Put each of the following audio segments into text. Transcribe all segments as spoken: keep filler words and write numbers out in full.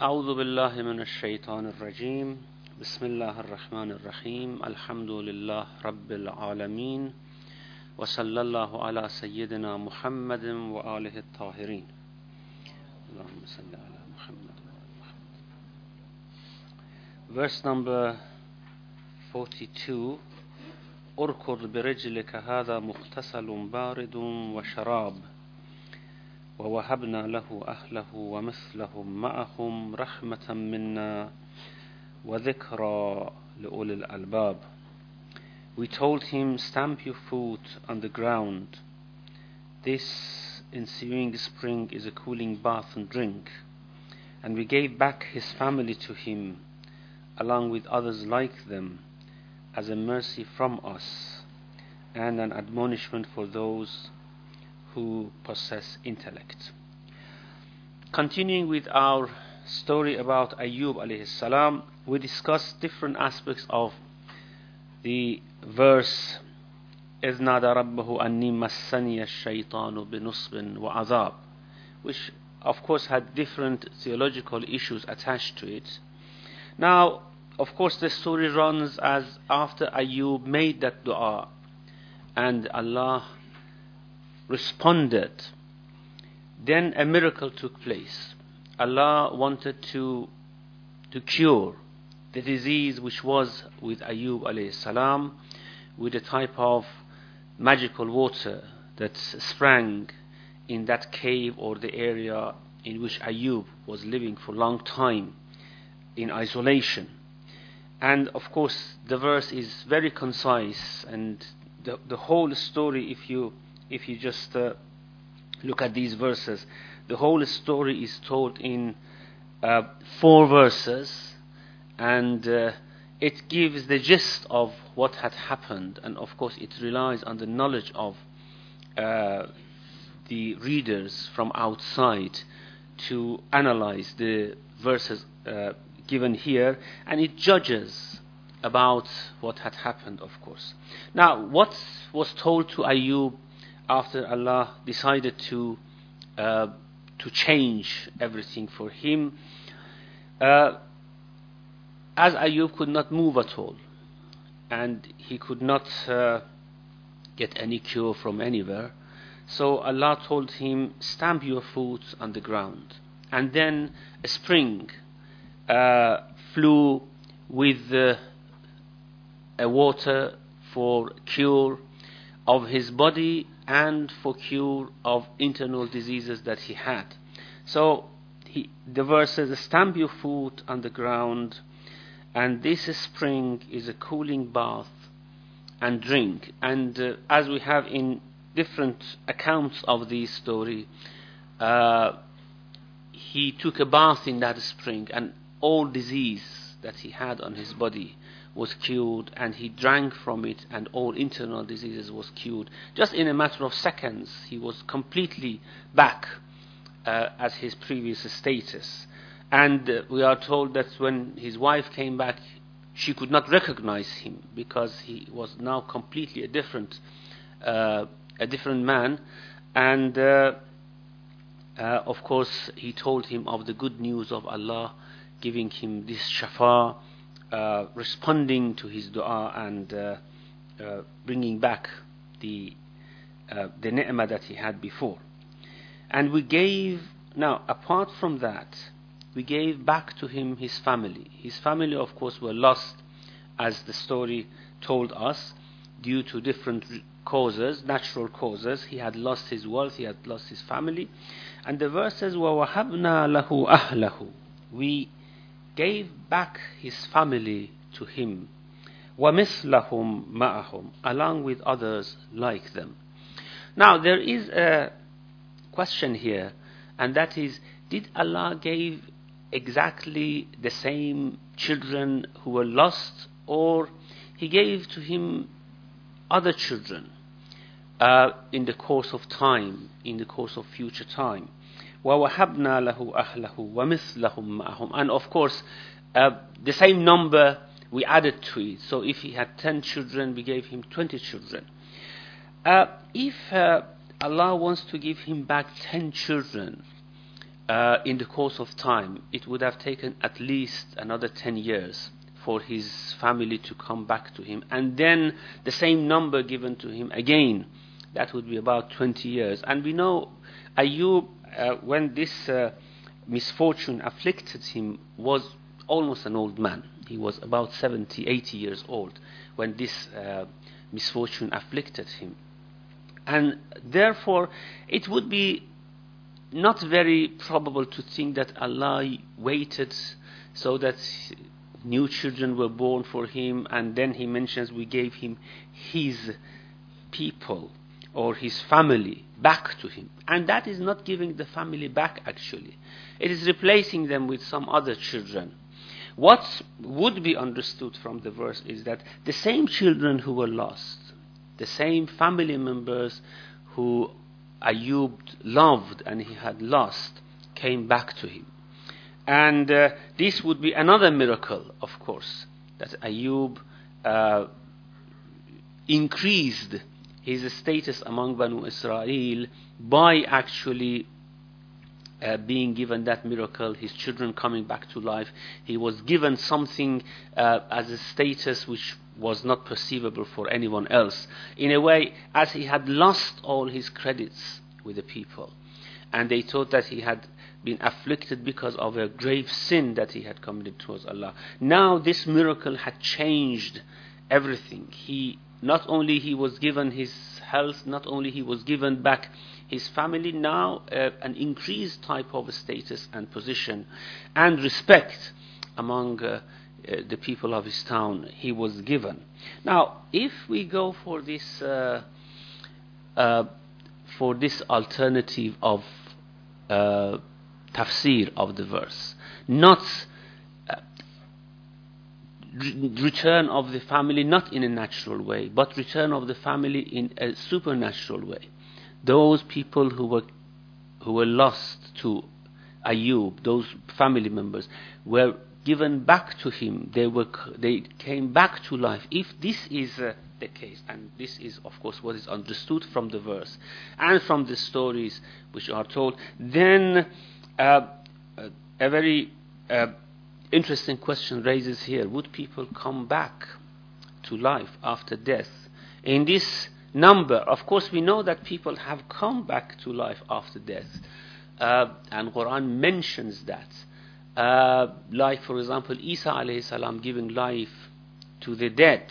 أعوذ بالله من الشيطان الرجيم بسم الله الرحمن الرحيم الحمد لله رب العالمين وصلى الله على سيدنا محمد وآله الطاهرين اللهم صل على محمد. Verse number forty-two. اركض برجلك هذا مغتسل بارد وشراب ووهبنا له أهله ومثلهم معهم رحمة منا وذكرى لأولي الألباب. We told him, stamp your foot on the ground. This ensuing spring is a cooling bath and drink. And we gave back his family to him, along with others like them, as a mercy from us and an admonishment for those who possess intellect. Continuing with our story about Ayyub alayhi salam, we discussed different aspects of the verse إِذْ نَادَى رَبَّهُ أَنِّي مَسَّنِيَ الشَّيْطَانُ بِنُصْبٍ وَعَذَابٍ, which of course had different theological issues attached to it. Now, of course, the story runs as after Ayyub made that dua and Allah responded, then a miracle took place. Allah wanted to to cure the disease which was with Ayyub alayhi salam with a type of magical water that sprang in that cave or the area in which Ayyub was living for a long time in isolation. And of course the verse is very concise, and the, the whole story, if you if you just uh, look at these verses, the whole story is told in uh, four verses, and uh, it gives the gist of what had happened, and of course it relies on the knowledge of uh, the readers from outside to analyze the verses uh, given here, and it judges about what had happened, of course. Now, what was told to Ayyub after Allah decided to uh, to change everything for him, uh, as Ayyub could not move at all, and he could not uh, get any cure from anywhere, so Allah told him, stamp your foot on the ground. And then a spring uh, flew with uh, a water for cure of his body and for cure of internal diseases that he had. So he, the verse says, stamp your foot on the ground, and this spring is a cooling bath and drink. And uh, as we have in different accounts of this story, uh, he took a bath in that spring, and all disease that he had on his body was cured, and he drank from it, and all internal diseases was cured. Just in a matter of seconds, he was completely back uh, as his previous status. And uh, we are told that when his wife came back, she could not recognize him, because he was now completely a different uh, a different man. And uh, uh, of course he told him of the good news of Allah giving him this shafa, Uh, responding to his dua, and uh, uh, bringing back the uh, the ni'mah that he had before. And we gave, now apart from that, we gave back to him his family. His family, of course, were lost, as the story told us, due to different causes, natural causes. He had lost his wealth, he had lost his family. And the verse says, وَوَهَبْنَا لَهُ أَهْلَهُ, we gave back his family to him, وَمِثْلَهُمْ مَعَهُمْ, along with others like them. Now there is a question here, and that is, did Allah give exactly the same children who were lost, or he gave to him other children uh, in the course of time, in the course of future time? وَوَهَبْنَا لَهُ أَهْلَهُ وَمِثْلَهُمْ مَعَهُمْ, and of course uh, the same number we added to it. So if he had ten children, we gave him twenty children. Uh, if uh, Allah wants to give him back ten children, uh, in the course of time, it would have taken at least another ten years for his family to come back to him. And then the same number given to him again. That would be about twenty years. And we know Ayub, uh, when this uh, misfortune afflicted him, was almost an old man. He was about seventy, eighty years old when this uh, misfortune afflicted him. And therefore, it would be not very probable to think that Allah waited so that new children were born for him, and then he mentions we gave him his people or his family back to him. And that is not giving the family back, actually. It is replacing them with some other children. What would be understood from the verse is that the same children who were lost, the same family members who Ayub loved and he had lost, came back to him. And uh, this would be another miracle, of course, that Ayub uh, increased his status among Banu Israel by actually uh, being given that miracle, his children coming back to life. He was given something uh, as a status which was not perceivable for anyone else. In a way, as he had lost all his credits with the people, and they thought that he had been afflicted because of a grave sin that he had committed towards Allah. Now this miracle had changed everything. He not only he was given his health, not only he was given back his family, now uh, an increased type of status and position and respect among uh, uh, the people of his town he was given. Now, if we go for this uh, uh, for this alternative of uh, tafsir of the verse, not uh, re- return of the family not in a natural way, but return of the family in a supernatural way. Those people who were who were lost to Ayub, those family members, were given back to him. They were they came back to life. If this is uh, the case, and this is of course what is understood from the verse and from the stories which are told, then Uh, uh, a very uh, interesting question raises here. Would people come back to life after death? In this number, of course, we know that people have come back to life after death. Uh, and Quran mentions that. Uh, like, for example, Isa alayhi salam giving life to the dead.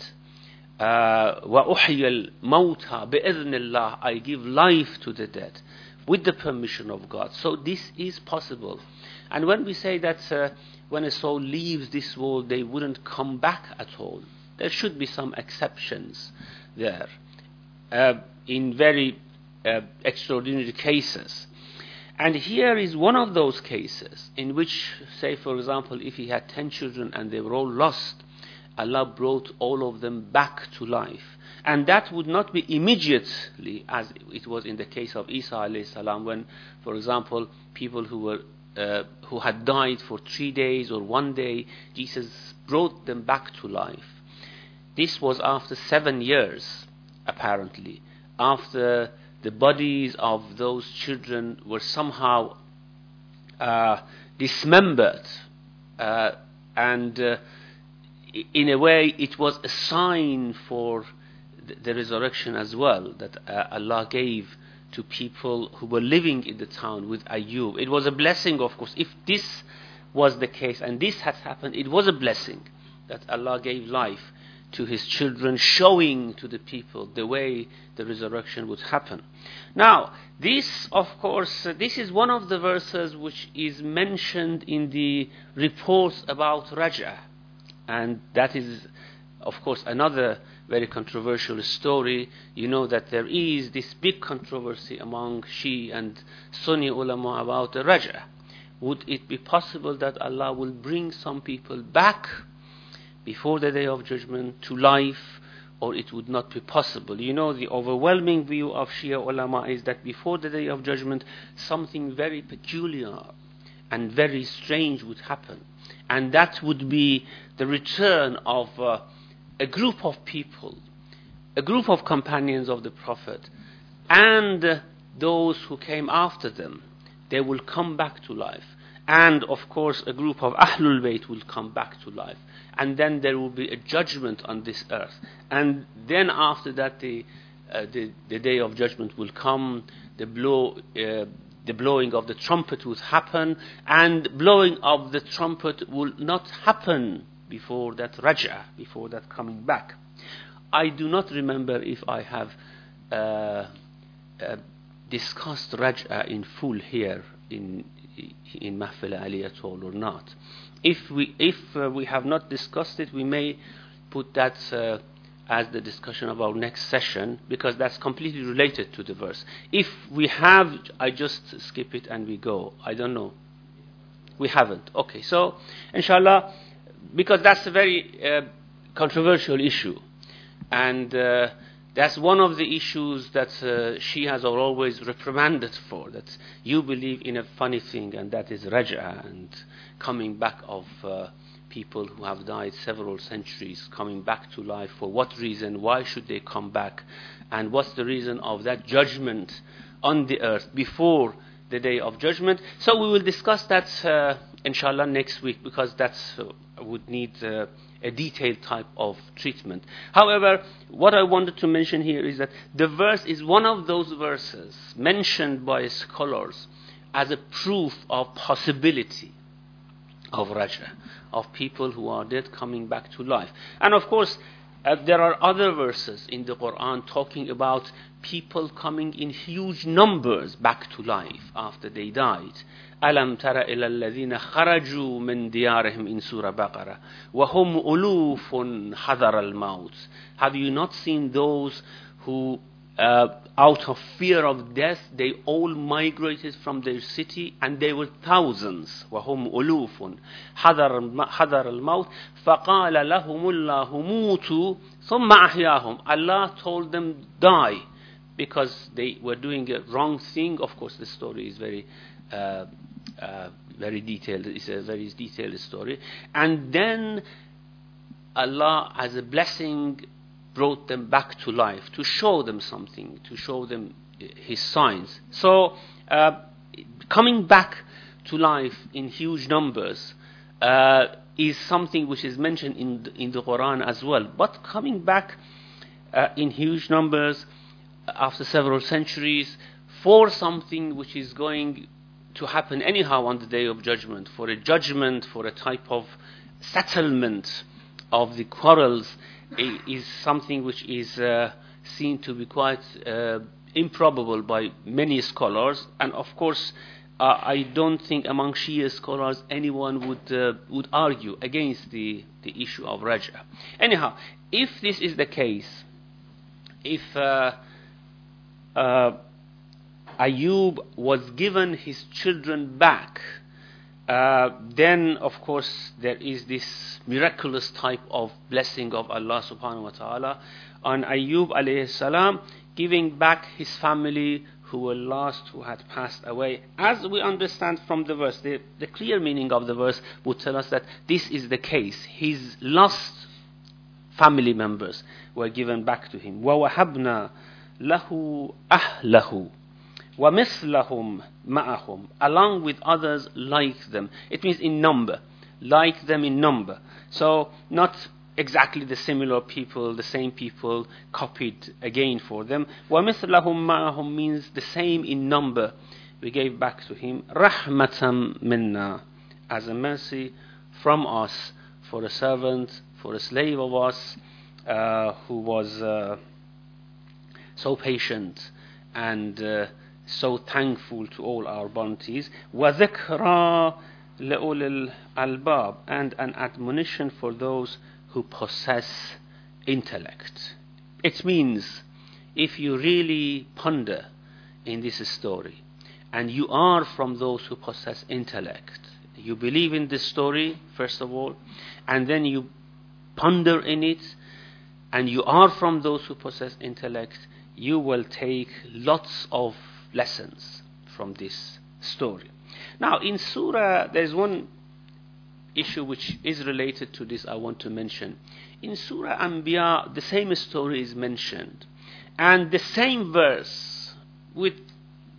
وَأُحْيَ الْمَوْتَى بِإِذْنِ اللَّهِ, I give life to the dead with the permission of God. So this is possible. And when we say that uh, when a soul leaves this world, they wouldn't come back at all, there should be some exceptions there, uh, in very uh, extraordinary cases. And here is one of those cases in which, say for example, if he had ten children and they were all lost, Allah brought all of them back to life. And that would not be immediately, as it was in the case of Isa alayhi salam, when, for example, people who were uh, who had died for three days or one day, Jesus brought them back to life. This was after seven years, apparently, after the bodies of those children were somehow uh, dismembered, uh, and uh, in a way it was a sign for the resurrection as well, that uh, Allah gave to people who were living in the town with Ayub. It was a blessing, of course. If this was the case and this had happened, it was a blessing that Allah gave life to his children, showing to the people the way the resurrection would happen. Now, this, of course, uh, this is one of the verses which is mentioned in the reports about Raj'ah. And that is, of course, another very controversial story. You know that there is this big controversy among Shia and Sunni ulama about the Raj'ah. Would it be possible that Allah will bring some people back before the Day of Judgment to life, or it would not be possible? You know, the overwhelming view of Shia ulama is that before the Day of Judgment, something very peculiar and very strange would happen. And that would be the return of uh, a group of people, a group of companions of the Prophet, and uh, those who came after them, they will come back to life. And of course, a group of Ahlul Bayt will come back to life. And then there will be a judgment on this earth. And then after that, the, uh, the, the day of judgment will come, the, blow, uh, the blowing of the trumpet will happen, and blowing of the trumpet will not happen before that raj'ah, before that coming back. I do not remember if I have uh, uh, discussed raj'ah in full here in in Mahfil Ali at all or not. If we if uh, we have not discussed it, we may put that uh, as the discussion of our next session, because that's completely related to the verse. If we have, I just skip it and we go. I don't know. We haven't. Okay, so inshallah, because that's a very uh, controversial issue, and uh, that's one of the issues that uh, Shias are always reprimanded for, that you believe in a funny thing, and that is raj'ah, and coming back of uh, people who have died several centuries, coming back to life. For what reason? Why should they come back? And what's the reason of that judgment on the earth before the day of judgment? So we will discuss that, uh, inshallah, next week, because that uh, would need uh, a detailed type of treatment. However, what I wanted to mention here is that the verse is one of those verses mentioned by scholars as a proof of possibility of raj'ah, of people who are dead coming back to life. And of course, uh, there are other verses in the Quran talking about people coming in huge numbers back to life after they died. أَلَمْ تَرَ إِلَى الَّذِينَ خَرَجُوا مِنْ دِيَارِهِمْ إِنْ سُورَ بَقَرَةٍ وَهُمْ أُلُوفٌ حَذَرَ الْمَوْتِ. Have you not seen those who, uh, out of fear of death, they all migrated from their city, and they were thousands. وَهُمْ أُلُوفٌ حَذَرَ الْمَوْتِ فَقَالَ لَهُمُ اللَّهُ مُوتُوا ثُمَّ أَحْيَاهُمْ. Allah told them, die, because they were doing a wrong thing. Of course, the story is very uh, uh, very detailed. It's a very detailed story. And then Allah, as a blessing, brought them back to life, to show them something, to show them His signs. So, uh, coming back to life in huge numbers uh, is something which is mentioned in the, in the Quran as well. But coming back uh, in huge numbers after several centuries for something which is going to happen anyhow on the day of judgment, for a judgment, for a type of settlement of the quarrels, is something which is uh, seen to be quite uh, improbable by many scholars. And of course, uh, I don't think among Shia scholars anyone would uh, would argue against the, the issue of raj'ah. Anyhow, if this is the case, if uh, uh, Ayub was given his children back, uh, then of course there is this miraculous type of blessing of Allah subhanahu wa ta'ala on Ayub alayhi salam, giving back his family who were lost, who had passed away. As we understand from the verse, the, the clear meaning of the verse would tell us that this is the case. His lost family members were given back to him. وَوَهَبْنَا لَهُ أَهْلَهُ وَمِثْلَهُمْ مَعَهُمْ, along with others like them. It means in number, like them in number. So not exactly the similar people, the same people copied again for them. وَمِثْلَهُمْ مَعَهُمْ means the same in number. We gave back to him رَحْمَةً مِنَّا, as a mercy from us, for a servant, for a slave of us, uh, who was uh, so patient and uh, so thankful to all our bounties. وَذِكْرَى لِأُولِي الْأَلْبَابِ, and an admonition for those who possess intellect. It means, if you really ponder in this story, and you are from those who possess intellect, you believe in this story, first of all, and then you ponder in it, and you are from those who possess intellect, you will take lots of lessons from this story. Now, in Surah, there's one issue which is related to this I want to mention. In Surah Anbiya, the same story is mentioned, and the same verse with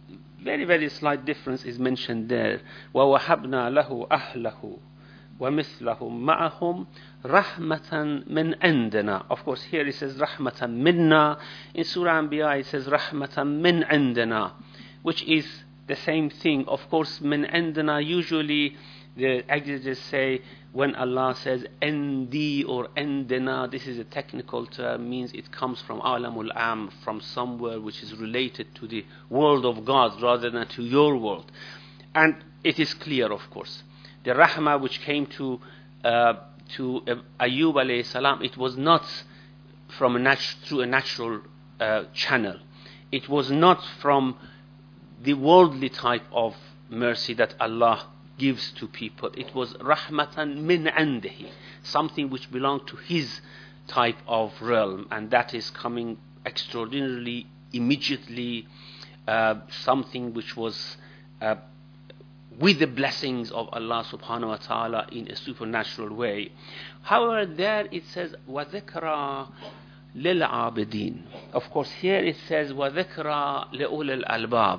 very, very slight difference is mentioned there. وَوَهَبْنَا لَهُ أَهْلَهُ وَمِثْلَهُمْ مَعَهُمْ رَحْمَةً مِنْ عِنْدِنَا. Of course, here it says رَحْمَةً مِنَّا. In Surah Anbiya it says رَحْمَةً مِنْ عِنْدِنَا, which is the same thing. Of course, مِنْ عِنْدِنَا, usually the exegetes say when Allah says endi or endina, this is a technical term, means it comes from alamul am, from somewhere which is related to the world of God rather than to your world. And it is clear, of course, the rahmah which came to uh, to Ayyub alayhi salam, it was not from a nat- through a natural uh, channel. It was not from the worldly type of mercy that Allah gives to people. It was rahmatan min andihi, something which belonged to his type of realm, and that is coming extraordinarily, immediately, uh, something which was uh, with the blessings of Allah subhanahu wa ta'ala in a supernatural way. However, there it says وَذِكْرَى لِلْعَابِدِينَ. Of course, here it says وَذِكْرَى لِأُولِي الْأَلْبَابِ,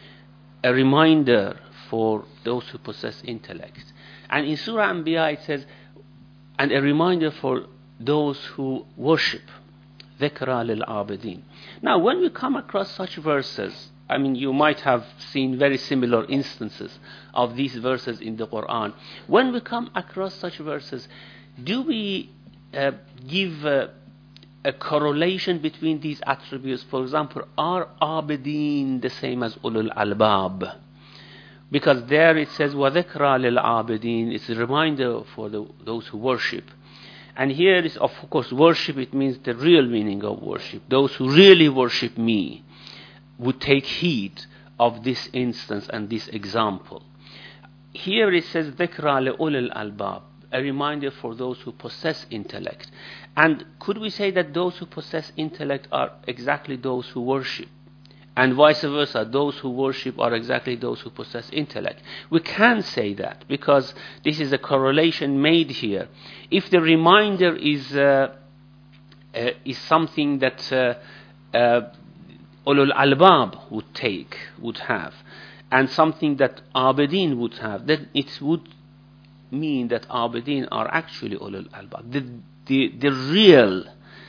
a reminder for those who possess intellect. And in Surah Anbiya it says, and a reminder for those who worship. ذِكْرَى لِلْعَابِدِينَ. Now, when we come across such verses, I mean, you might have seen very similar instances of these verses in the Quran. When we come across such verses, do we uh, give uh, a correlation between these attributes? For example, are abidin the same as ulul albab? Because there it says وَذِكْرَى لِلْعَابِدِينَ, it's a reminder for the, those who worship. And here is, of course, worship, it means the real meaning of worship. Those who really worship me would take heed of this instance and this example. Here it says ذِكْرَى لِأُولِي الْأَلْبَابِ, a reminder for those who possess intellect. And could we say that those who possess intellect are exactly those who worship? And vice versa, those who worship are exactly those who possess intellect. We can say that because this is a correlation made here. If the reminder is uh, uh, is something that uh, uh, ulul albab would take, would have, and something that abidin would have, then it would mean that abidin are actually ulul albab, the the, the real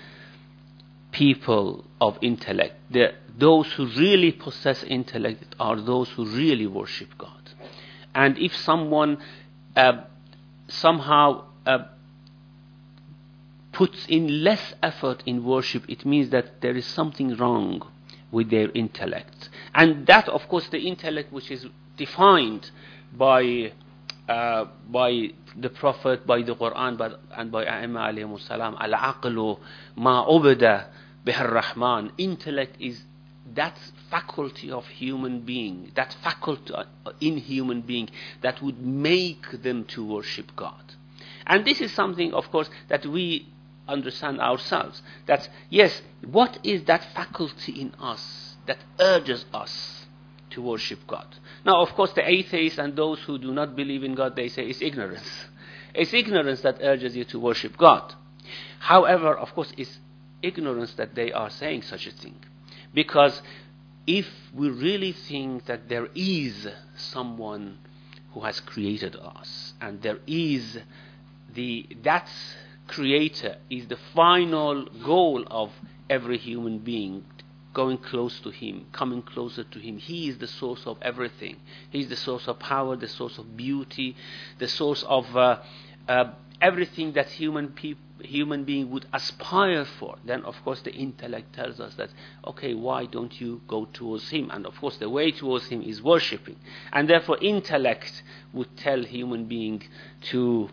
people of intellect. The Those who really possess intellect are those who really worship God. And if someone uh, somehow uh, puts in less effort in worship, it means that there is something wrong with their intellect. And that, of course, the intellect which is defined by uh, by the Prophet, by the Quran, but, and by A'imma alayhimus salam, al-aqlu ma ubida bihar rahman. Intellect is that faculty of human being, that faculty in human being that would make them to worship God. And this is something, of course, that we understand ourselves. That, yes, what is that faculty in us that urges us to worship God? Now, of course, the atheists and those who do not believe in God, they say it's ignorance. It's ignorance that urges you to worship God. However, of course, it's ignorance that they are saying such a thing. Because if we really think that there is someone who has created us, and there is the that creator is the final goal of every human being, going close to him, coming closer to him. He is the source of everything. He is the source of power, the source of beauty, the source of uh, uh, everything that human people human being would aspire for. Then of course the intellect tells us that, okay, why don't you go towards him? And of course the way towards him is worshipping. And therefore intellect would tell human being to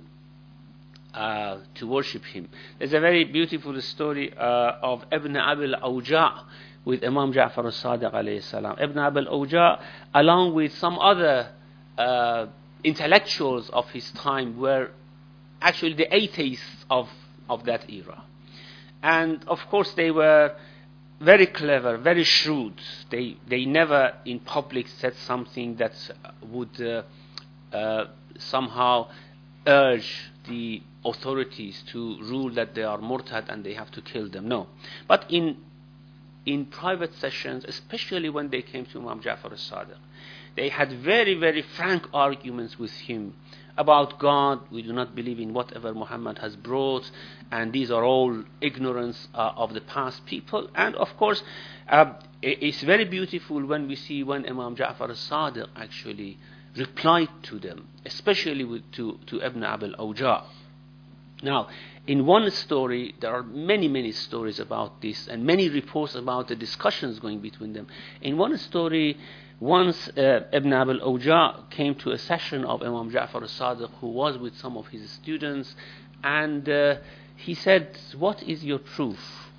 uh, to worship him. There's a very beautiful story uh, of Ibn Abil Awja with Imam Ja'far al-Sadiq alayhi salam. Ibn Abil Awja, along with some other uh, intellectuals of his time, were actually the atheists of of that era. And of course they were very clever, very shrewd. They they never in public said something that would uh, uh, somehow urge the authorities to rule that they are murtad and they have to kill them. No. But in in private sessions, especially when they came to Imam Ja'far al-Sadiq. They had very, very frank arguments with him about God. We do not believe in whatever Muhammad has brought, and these are all ignorance uh, of the past people. And of course, uh, it's very beautiful when we see when Imam Ja'far al-Sadiq actually replied to them, especially with, to, to Ibn Abil Awja. Now, in one story, there are many, many stories about this, and many reports about the discussions going between them. In one story, once uh, Ibn Abil Awja came to a session of Imam Ja'far al-Sadiq, who was with some of his students, and uh, he said, "What is your proof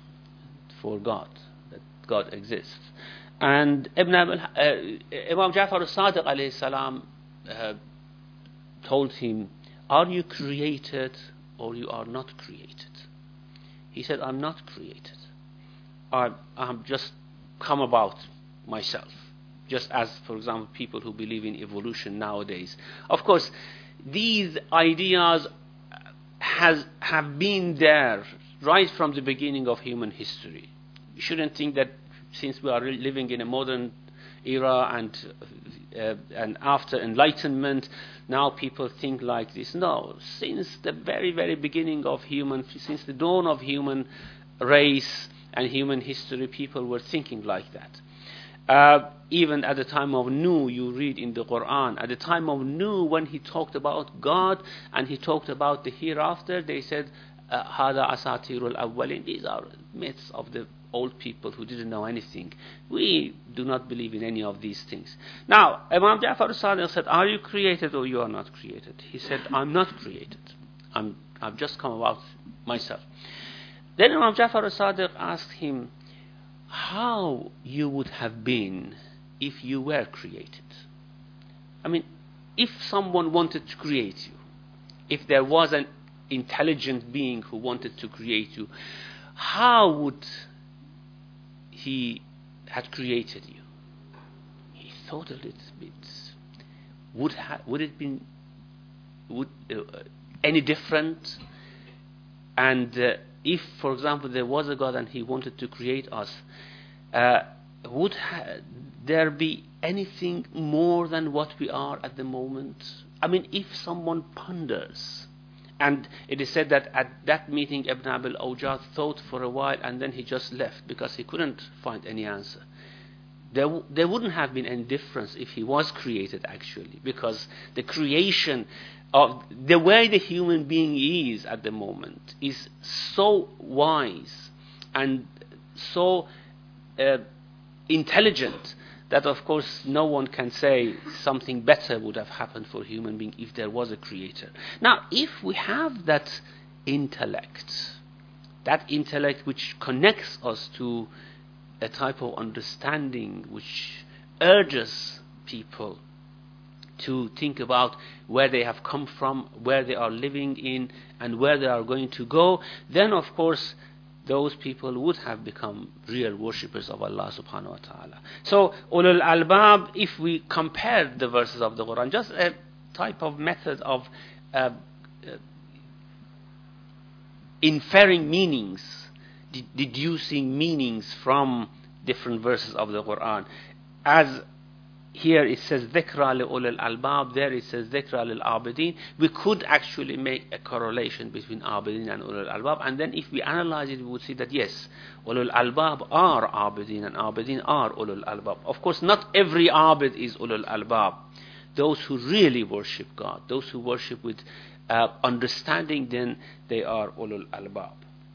for God, that God exists?" And Ibn Abil, uh, Imam Ja'far al-Sadiq alayhi salam uh, told him, "Are you created or you are not created?" He said, "I'm not created. I'm, I'm just come about myself." Just as, for example, people who believe in evolution nowadays. Of course, these ideas has have been there right from the beginning of human history. You shouldn't think that since we are living in a modern era and uh, and after Enlightenment, now people think like this. No, since the very, very beginning of human, since the dawn of human race and human history, people were thinking like that. Uh, even at the time of Nuh, you read in the Quran, at the time of Nuh, when he talked about God and he talked about the hereafter, they said, "Hada asatirul awwalin." These are myths of the old people who didn't know anything. We do not believe in any of these things. Now, Imam Ja'far al-Sadiq said, "Are you created or you are not created?" He said, "I'm not created. I'm, I've just come about myself." Then Imam Ja'far al-Sadiq asked him, "How you would have been if you were created?" I mean, if someone wanted to create you, if there was an intelligent being who wanted to create you, how would he had created you? He thought a little bit. Would ha- would it been would uh, any different? And uh, if, for example, there was a God and he wanted to create us, uh, would ha- there be anything more than what we are at the moment? I mean, if someone ponders, and it is said that at that meeting Ibn Abil Awja thought for a while and then he just left because he couldn't find any answer. There, w- there wouldn't have been any difference if he was created actually, because the creation of the way the human being is at the moment is so wise and so uh, intelligent that of course no one can say something better would have happened for a human being if there was a creator. Now, if we have that intellect, that intellect which connects us to a type of understanding which urges people to think about where they have come from, where they are living in, and where they are going to go, then of course those people would have become real worshippers of Allah subhanahu wa ta'ala. So, ulul albab, if we compare the verses of the Quran, just a type of method of uh, uh, inferring meanings, de- deducing meanings from different verses of the Quran. As here it says dhikra li ulul albab, there it says dhikra lil abidin. We could actually make a correlation between abidin and ulul albab, and then if we analyze it, we would see that yes, ulul albab are abidin and abidin are ulul albab. Of course, not every abid is ulul albab. Those who really worship God, those who worship with uh, understanding, then they are ulul albab.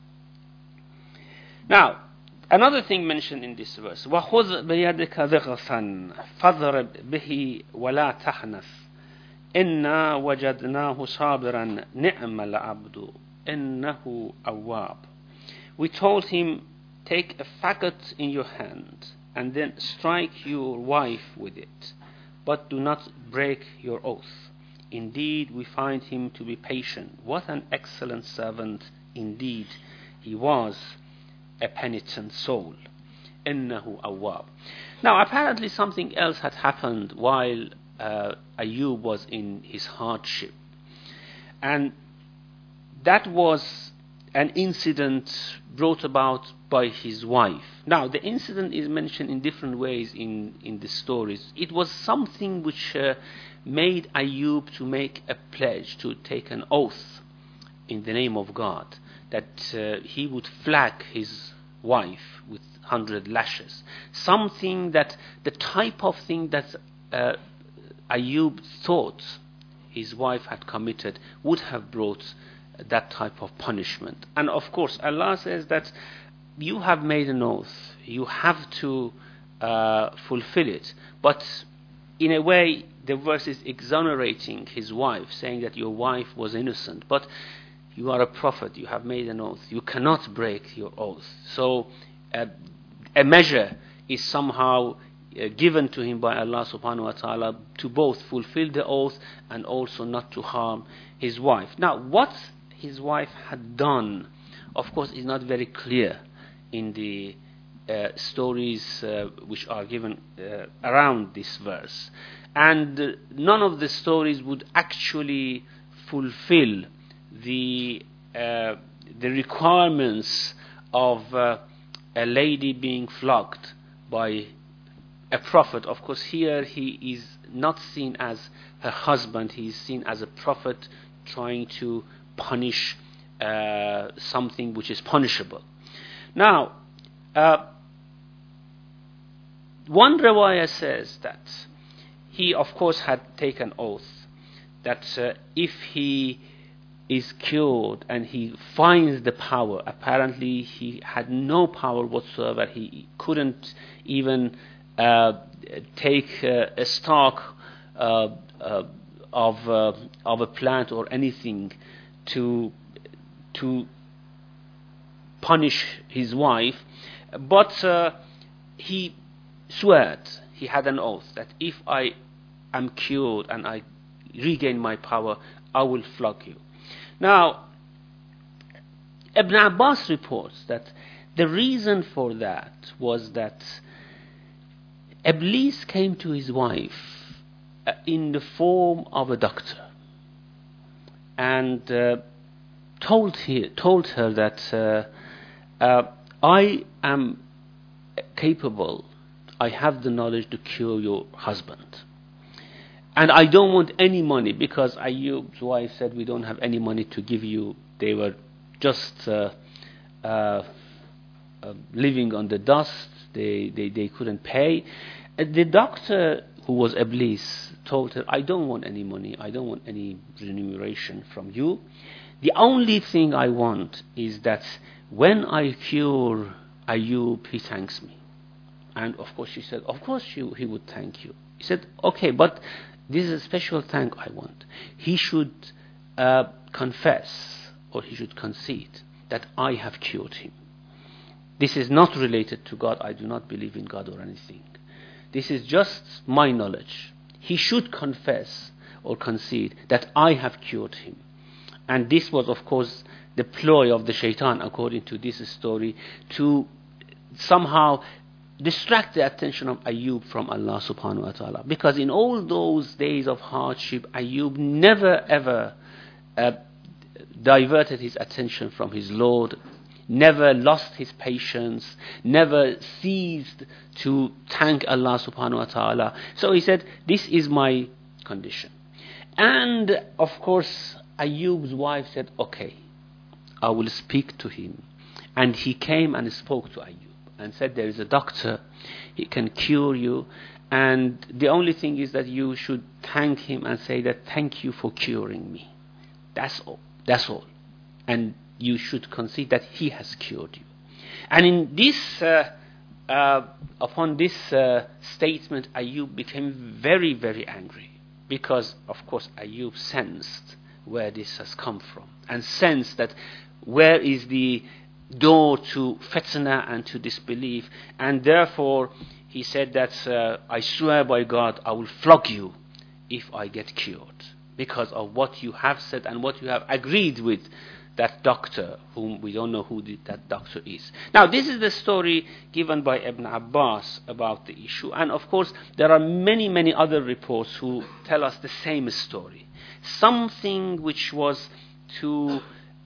Now, another thing mentioned in this verse, وَخُذْ بِيَدِكَ ضِغْثًا فَاضْرِبْ بِهِ وَلَا تَحْنَثْ إِنَّا وَجَدْنَاهُ صَابِرًا نِعْمَ الْعَبْدُ إِنَّهُ أَوَّابٌ. We told him, take a faggot in your hand and then strike your wife with it, but do not break your oath. Indeed, we find him to be patient. What an excellent servant indeed he was, a penitent soul. Innahu awwab. Now, apparently something else had happened while uh, Ayub was in his hardship, and that was an incident brought about by his wife. Now, the incident is mentioned in different ways in, in the stories. It was something which uh, made Ayub to make a pledge, to take an oath in the name of God, that uh, he would flog his wife with hundred lashes. Something that, the type of thing that uh, Ayub thought his wife had committed would have brought that type of punishment. And of course, Allah says that you have made an oath, you have to uh, fulfill it. But in a way, the verse is exonerating his wife, saying that your wife was innocent. But you are a prophet, you have made an oath, you cannot break your oath. So uh, a measure is somehow uh, given to him by Allah subhanahu wa ta'ala to both fulfill the oath and also not to harm his wife. Now, what his wife had done, of course, is not very clear in the uh, stories uh, which are given uh, around this verse. And uh, none of the stories would actually fulfill the uh, the requirements of uh, a lady being flogged by a prophet. Of course, here he is not seen as her husband, he is seen as a prophet trying to punish uh, something which is punishable. Now, uh, one riwayah says that he, of course, had taken oath that uh, if he is cured and he finds the power, apparently he had no power whatsoever, he couldn't even uh, take uh, a stalk uh, uh, of uh, of a plant or anything to to punish his wife, but uh, he swore, he had an oath that if I am cured and I regain my power, I will flog you. Now, Ibn Abbas reports that the reason for that was that Iblis came to his wife uh, in the form of a doctor and uh, told, he, told her that uh, uh, I am capable, I have the knowledge to cure your husband. And I don't want any money, because Ayyub's wife said, we don't have any money to give you. They were just uh, uh, uh, living on the dust. They, they, they couldn't pay. And the doctor, who was Iblis, told her, I don't want any money. I don't want any remuneration from you. The only thing I want is that when I cure Ayyub, he thanks me. And of course she said, of course she, he would thank you. He said, okay, but this is a special thank I want. He should uh, confess, or he should concede that I have cured him. This is not related to God. I do not believe in God or anything. This is just my knowledge. He should confess or concede that I have cured him. And this was, of course, the ploy of the shaitan, according to this story, to somehow distract the attention of Ayyub from Allah subhanahu wa ta'ala. Because in all those days of hardship, Ayyub never ever uh, diverted his attention from his Lord, never lost his patience, never ceased to thank Allah subhanahu wa ta'ala. So he said, this is my condition. And of course, Ayyub's wife said, okay, I will speak to him. And he came and spoke to Ayyub and said, there is a doctor, he can cure you, and the only thing is that you should thank him and say that thank you for curing me. That's all. That's all. And you should concede that he has cured you. And in this, uh, uh, upon this uh, statement, Ayyub became very, very angry, because of course Ayyub sensed where this has come from, and sensed that where is the door to fitna and to disbelief, and therefore he said that uh, I swear by God I will flog you if I get cured, because of what you have said and what you have agreed with that doctor, whom we don't know who the, that doctor is. Now, this is the story given by Ibn Abbas about the issue, and of course there are many many other reports who tell us the same story, something which was to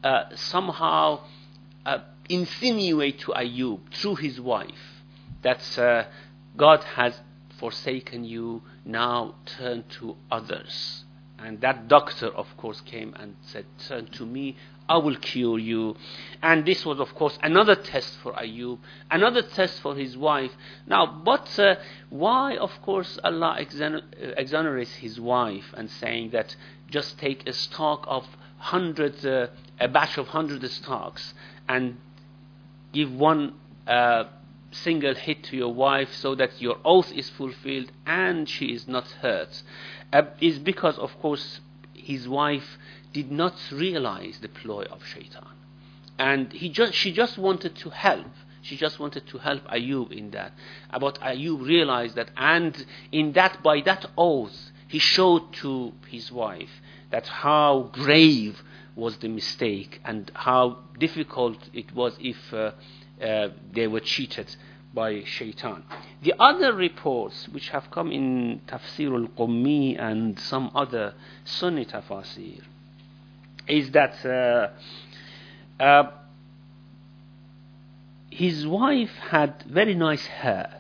uh, somehow uh, insinuate to Ayub through his wife that uh, God has forsaken you, now turn to others. And that doctor, of course, came and said, turn to me, I will cure you. And this was, of course, another test for Ayub, another test for his wife. Now, but uh, why, of course, Allah exoner- exonerates his wife and saying that just take a stock of hundred, uh, a batch of hundred stocks and give one uh, single hit to your wife so that your oath is fulfilled and she is not hurt, uh, is because, of course, his wife did not realize the ploy of shaitan, and he just she just wanted to help. She just wanted to help Ayub in that. But Ayub realized that, and in that, by that oath, he showed to his wife that how grave was the mistake and how difficult it was if uh, uh, they were cheated by shaitan. The other reports which have come in Tafsir al-Qummi and some other Sunni tafasir is that uh, uh, his wife had very nice hair,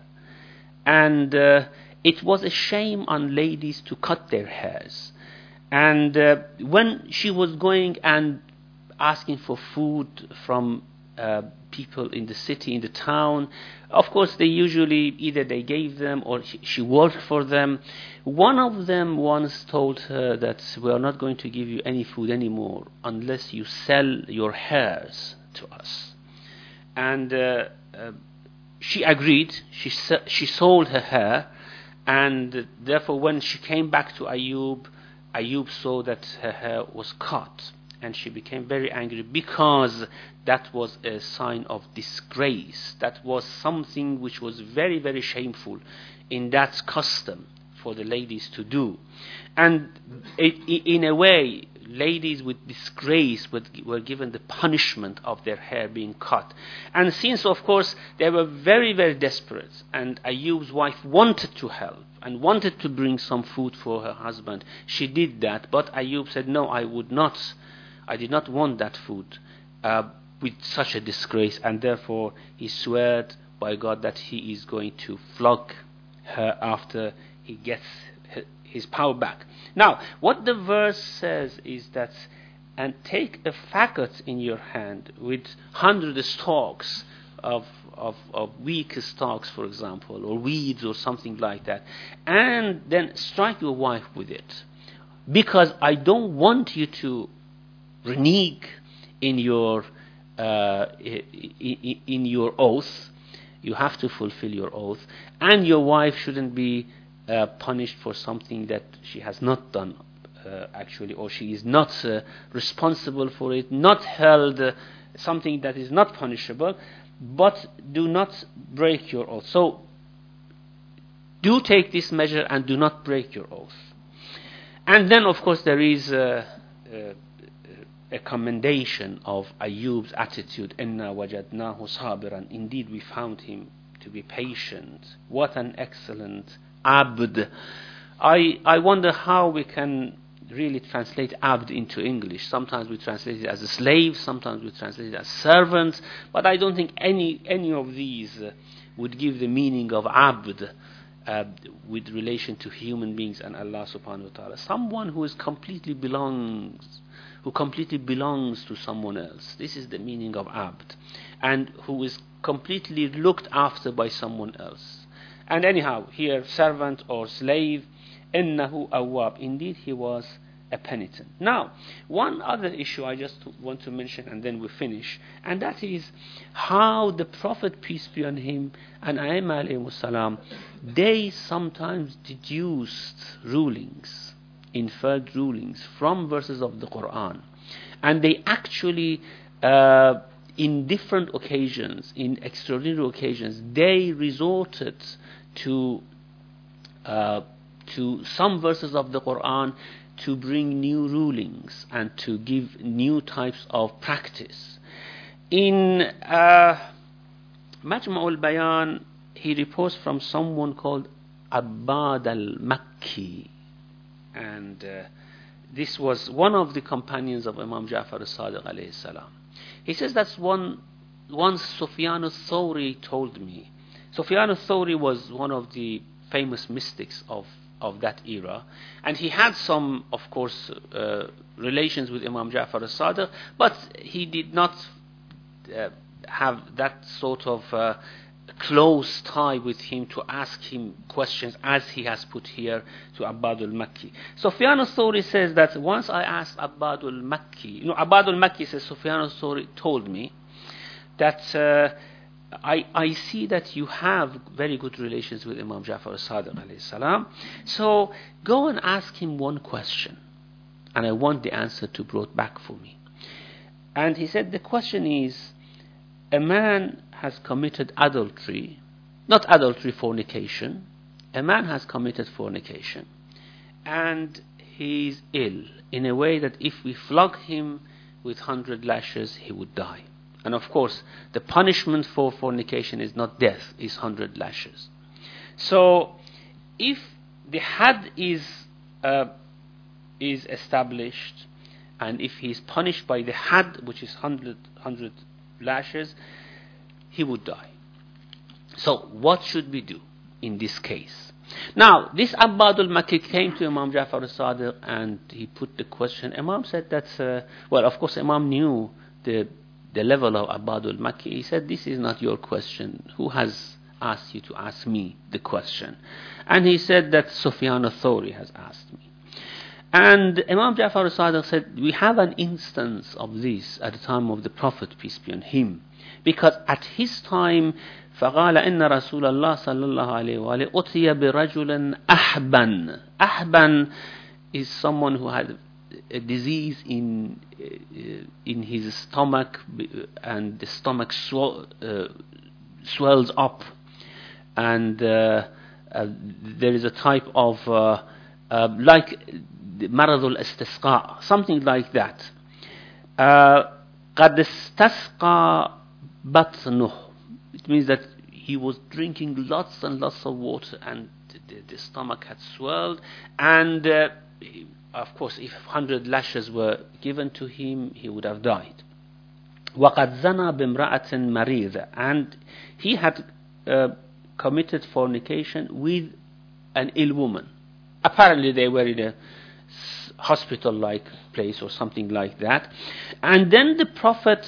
and uh, it was a shame on ladies to cut their hairs. And uh, when she was going and asking for food from uh, people in the city, in the town, of course they usually either they gave them or she, she worked for them. One of them once told her that we are not going to give you any food anymore unless you sell your hairs to us. And uh, uh, she agreed. She she sold her hair, and therefore when she came back to Ayub, Ayub saw that her hair was cut, and she became very angry because that was a sign of disgrace. That was something which was very, very shameful in that custom for the ladies to do. And it, in a way, ladies with disgrace were given the punishment of their hair being cut. And since, of course, they were very, very desperate, and Ayub's wife wanted to help and wanted to bring some food for her husband, she did that. But Ayub said, no, I would not. I did not want that food uh, with such a disgrace, and therefore he swore by God that he is going to flog her after he gets his power back. Now, what the verse says is that, and take a faggot in your hand with hundred stalks of, of, of weak stalks, for example, or weeds or something like that, and then strike your wife with it, because I don't want you to renege in your uh, in, in your oath. You have to fulfill your oath, and your wife shouldn't be uh, punished for something that she has not done uh, actually, or she is not uh, responsible for it, not held uh, something that is not punishable. But do not break your oath. So do take this measure and do not break your oath. And then, of course, there is uh, uh, a commendation of Ayyub's attitude. Inna wajadnahu sabiran. Indeed, we found him to be patient. What an excellent abd. I I wonder how we can really translate abd into English. Sometimes we translate it as a slave, sometimes we translate it as servant, but I don't think any any of these uh, would give the meaning of abd uh, with relation to human beings and Allah subhanahu wa ta'ala. Someone who is completely belongs who completely belongs to someone else. This is the meaning of abd. And who is completely looked after by someone else. And anyhow, here, servant or slave, innahu awwab. Indeed, he was a penitent. Now, one other issue I just want to mention, and then we finish, and that is how the Prophet, peace be on him, and Ayyimah alayhimus salam, they sometimes deduced rulings, inferred rulings from verses of the Quran, and they actually uh, in different occasions, in extraordinary occasions, they resorted to uh, to some verses of the Quran to bring new rulings and to give new types of practice. In uh, Majma' al-Bayan, he reports from someone called Abbad al-Makki, and uh, this was one of the companions of Imam Ja'far as-Sadiq alayhi salam. He says that's one, once Sufyan al-Thawri told me. Sufyan al-Thawri was one of the famous mystics of, of that era, and he had some, of course, uh, relations with Imam Ja'far as-Sadiq, but he did not uh, have that sort of uh, close tie with him to ask him questions as he has put here to Abbad al-Makki. Sufyan al-Thawri says that once I asked Abbad al-Makki, you know, Abbad al-Makki says Sufyan al-Thawri told me that uh, I, I see that you have very good relations with Imam Ja'far as-Sadiq alayhi salam, so go and ask him one question, and I want the answer to brought back for me. And he said the question is, a man has committed adultery, not adultery, fornication. A man has committed fornication, and he is ill in a way that if we flog him with hundred lashes, he would die. And of course, the punishment for fornication is not death, is hundred lashes. So, if the had is uh, is established, and if he is punished by the had, which is hundred hundred lashes, he would die. So what should we do in this case? Now, this Abbad al-Makki came to Imam Ja'far al-Sadiq and he put the question. Imam said that, uh, well, of course, Imam knew the the level of Abbad al-Makki. He said, this is not your question. Who has asked you to ask me the question? And he said that Sufyan al-Thawri has asked me. And Imam Ja'far al-Sadiq said, we have an instance of this at the time of the Prophet, peace be on him. Because at his time, فَقَالَ إِنَّ رَسُولَ اللَّهِ صَلَّى اللَّهُ عَلَيْهِ وَآلِهِ أُتِيَ بِرَجُلٍ أَحْبًا. Ahban is someone who had a disease in uh, in his stomach, and the stomach swell, uh, swells up, and uh, uh, there is a type of uh, uh, like maradul istisqa, something like that. Uh, قد استسقى بطنه. It means that he was drinking lots and lots of water, and the, the stomach had swelled, and uh, of course, if hundred lashes were given to him, he would have died. وَقَدْ زَنَى بِامْرَأَةٍ مَرِيضَةٍ. And he had uh, committed fornication with an ill woman. Apparently they were in a hospital-like place or something like that. And then the Prophet,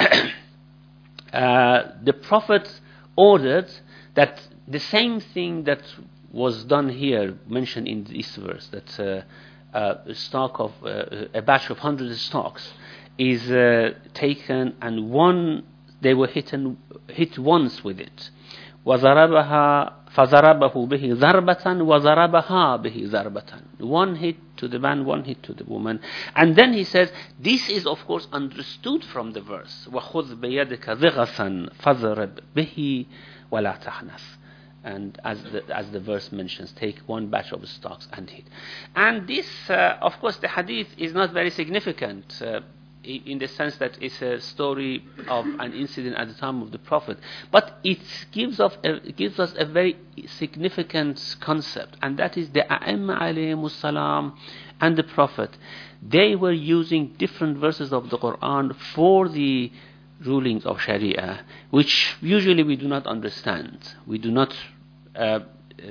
uh, the Prophet ordered that the same thing that was done here, mentioned in this verse, that uh, Uh, a stock of uh, a batch of hundred stocks is uh, taken, and one they were hit and hit once with it. وَضَرَبَهَا فَضَرَبَهُ بِهِ ضَرْبَةً وَضَرَبَهَا بِهِ ضَرْبَةً. One hit to the man, one hit to the woman. And then he says, this is of course understood from the verse. وَخُذْ بِيَدِكَ ضِغَثًا فَضْرِبْ بِهِ وَلَا تَحْنَثْ. And as the, as the verse mentions, take one batch of stocks and hit. And this, uh, of course, the hadith is not very significant uh, in the sense that it's a story of an incident at the time of the Prophet. But it gives, of a, it gives us a very significant concept, and that is the A'imma alayhimus salam and the Prophet. They were using different verses of the Quran for the rulings of Sharia, which usually we do not understand. We do not uh, uh,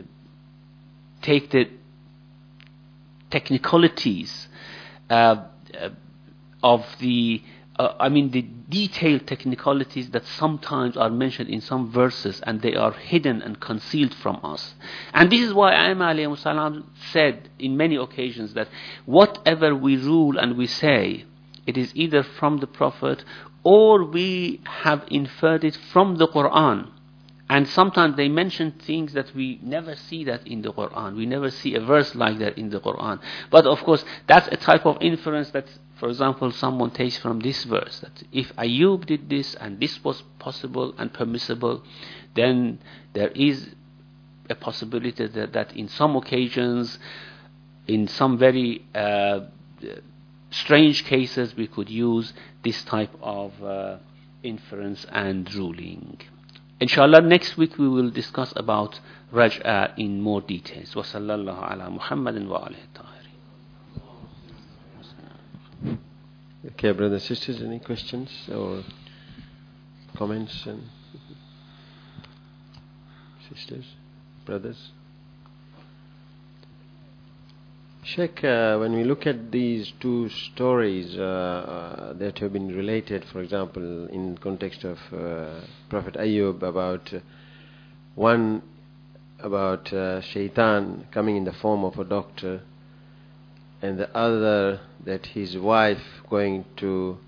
take the technicalities uh, uh, of the, uh, I mean the detailed technicalities that sometimes are mentioned in some verses, and they are hidden and concealed from us. And this is why Ayyimah alayhi salam said in many occasions that whatever we rule and we say, it is either from the Prophet or we have inferred it from the Quran. And sometimes they mention things that we never see that in the Quran. We never see a verse like that in the Quran. But of course, that's a type of inference that, for example, someone takes from this verse, that if Ayub did this and this was possible and permissible, then there is a possibility that, that in some occasions, in some very uh, strange cases, we could use this type of uh, inference and ruling. Inshallah, next week we will discuss about Raj'a in more details. Wa sallallahu ala Muhammadin wa alihi tahirin. Okay, brothers and sisters, any questions or comments? And sisters, brothers? Sheikh, uh, when we look at these two stories uh, uh, that have been related, for example, in context of uh, Prophet Ayyub, about uh, one about uh, shaitan coming in the form of a doctor, and the other that his wife going to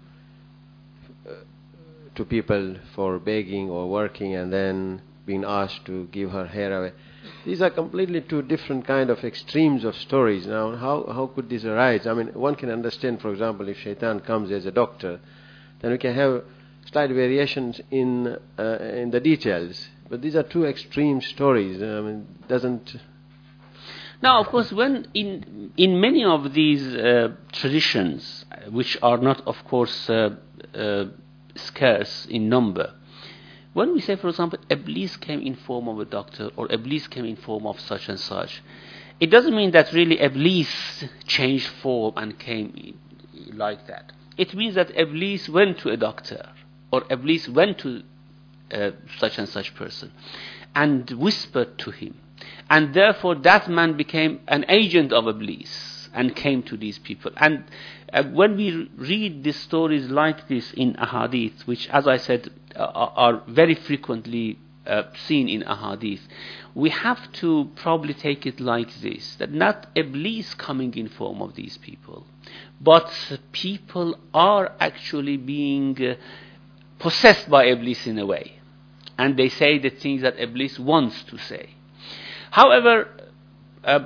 uh, to people for begging or working and then being asked to give her hair away. These are completely two different kind of extremes of stories. Now, how, how could this arise? I mean, one can understand, for example, if shaitan comes as a doctor, then we can have slight variations in uh, in the details. But these are two extreme stories. I mean, doesn't... Now, of course, when in in many of these uh, traditions, which are not, of course, uh, uh, scarce in number, when we say, for example, Iblis came in form of a doctor or Iblis came in form of such and such, it doesn't mean that really Iblis changed form and came like that. It means that Iblis went to a doctor or Iblis went to uh, such and such person and whispered to him. And therefore that man became an agent of Iblis and came to these people. And uh, when we read these stories like this in ahadith, which, as I said, uh, are very frequently uh, seen in ahadith, we have to probably take it like this, that not Iblis coming in form of these people, but people are actually being uh, possessed by Iblis in a way. And they say the things that Iblis wants to say. However, uh,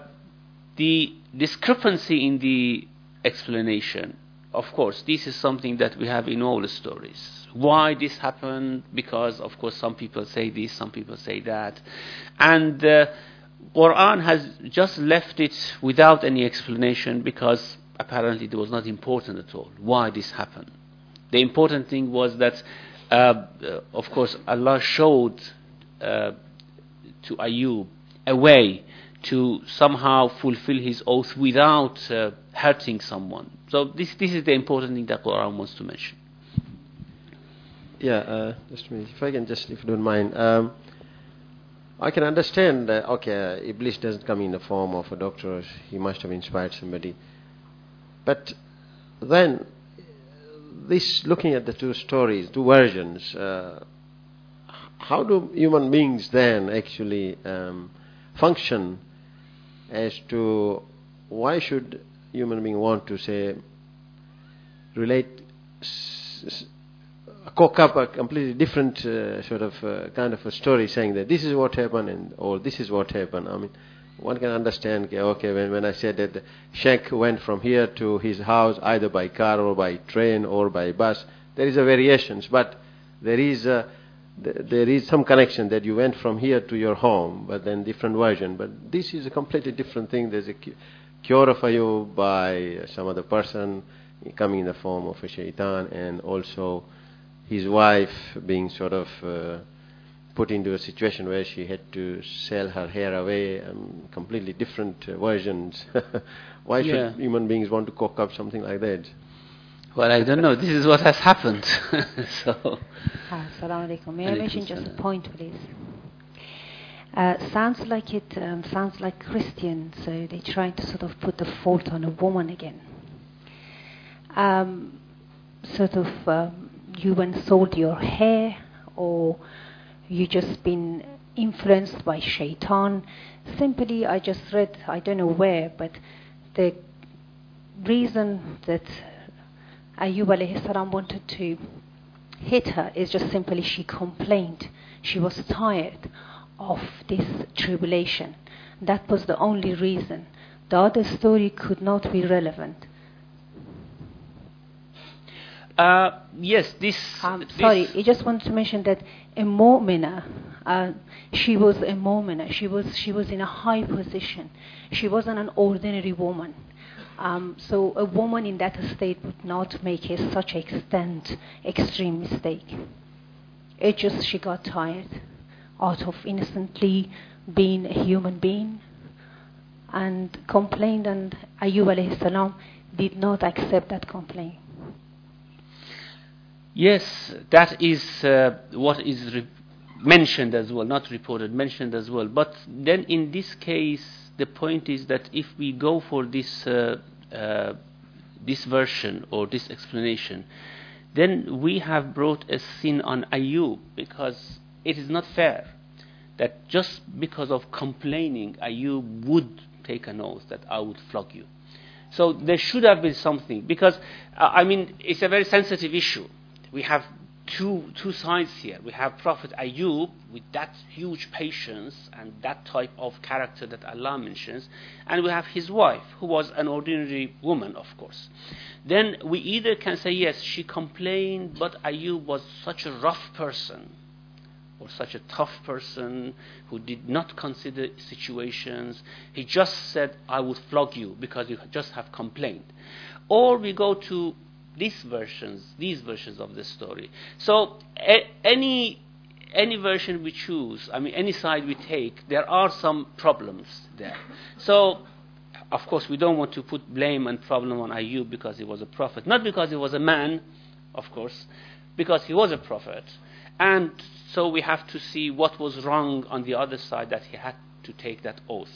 the discrepancy in the explanation, of course, this is something that we have in all the stories. Why this happened? Because, of course, some people say this, some people say that. And the uh, Quran has just left it without any explanation because apparently it was not important at all why this happened. The important thing was that, uh, uh, of course, Allah showed uh, to Ayyub a way to somehow fulfill his oath without uh, hurting someone. So this this is the important thing that Quran wants to mention. Yeah, uh, just a minute. If I can just, if you don't mind, um, I can understand that, okay, uh, Iblis doesn't come in the form of a doctor, he must have inspired somebody. But then, this, looking at the two stories, two versions, uh, how do human beings then actually um, function as to why should human being want to say relate s- s- cook up a completely different uh, sort of uh, kind of a story saying that this is what happened and or this is what happened. I mean, one can understand, okay, when, when I said that the Sheikh went from here to his house either by car or by train or by bus, there is a variations, but there is a there is some connection that you went from here to your home, but then different version. But this is a completely different thing. There's a cure of you by some other person coming in the form of a shaitan, and also his wife being sort of uh, put into a situation where she had to sell her hair away. Um, completely different uh, versions. Why Yeah. should human beings want to cook up something like that? Well, I don't know. This is what has happened. So. Assalamu alaikum. May I Alaikum mention just a salam. point, please? Uh, sounds like it um, sounds like Christian, so they're trying to sort of put the fault on a woman again. Um, sort of, um, you went sold your hair, or you just been influenced by shaitan. Simply, I just read, I don't know where, but the reason that Ayyub alayhi salam wanted to hit her is just simply she complained. She was tired of this tribulation. That was the only reason. The other story could not be relevant. Uh, yes, this... Um, this sorry, I just want to mention that a mu'mina, uh, she was a mu'mina. She was, she was in a high position. She wasn't an ordinary woman. Um, so a woman in that state would not make a such extent extreme mistake. It just she got tired out of innocently being a human being and complained, and Ayyub alayhi salam did not accept that complaint. Yes, that is uh, what is re- mentioned as well, not reported, mentioned as well. But then in this case, the point is that if we go for this uh, uh, this version or this explanation, then we have brought a sin on Ayub, because it is not fair that just because of complaining, Ayub would take an oath that I would flog you. So there should have been something, because uh, I mean it's a very sensitive issue. We have two two sides here. We have Prophet Ayub with that huge patience and that type of character that Allah mentions, and we have his wife, who was an ordinary woman, of course. Then we either can say, yes, she complained, but Ayub was such a rough person, or such a tough person who did not consider situations. He just said, I would flog you because you just have complained. Or we go to these versions, these versions of the story. So a- any any version we choose, I mean any side we take, there are some problems there. So of course we don't want to put blame and problem on Ayub because he was a prophet, not because he was a man, of course, because he was a prophet. And so we have to see what was wrong on the other side that he had to take that oath.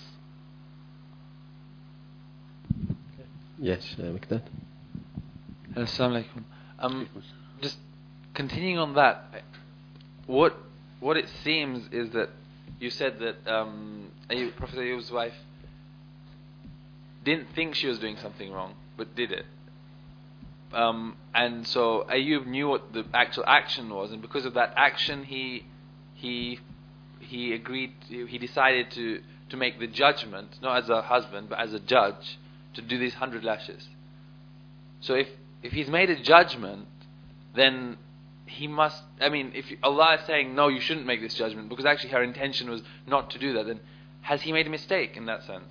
Yes, uh, Mikdad. Assalamu alaikum. Um, just continuing on that, what what it seems is that you said that um, Ayub, Prophet Ayub's wife didn't think she was doing something wrong, but did it. Um, and so Ayub knew what the actual action was, and because of that action, he he he agreed. To, he decided to to make the judgment, not as a husband, but as a judge, to do these hundred lashes. So if if he's made a judgment, then he must. I mean, if Allah is saying no, you shouldn't make this judgment because actually her intention was not to do that, then has he made a mistake in that sense?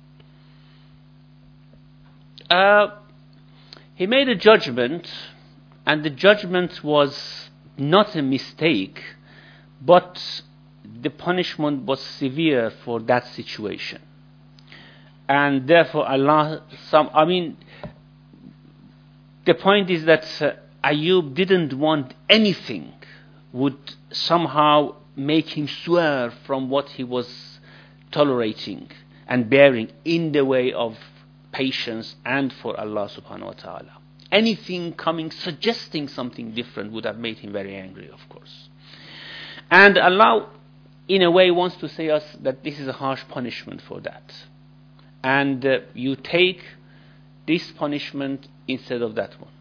Uh, he made a judgment, and the judgment was not a mistake, but the punishment was severe for that situation. And therefore Allah, some, I mean, the point is that uh, Ayub didn't want anything would somehow make him swerve from what he was tolerating and bearing in the way of patience and for Allah subhanahu wa ta'ala. Anything coming, suggesting something different would have made him very angry, of course. And Allah, in a way, wants to say us that this is a harsh punishment for that. And uh, you take this punishment instead of that one.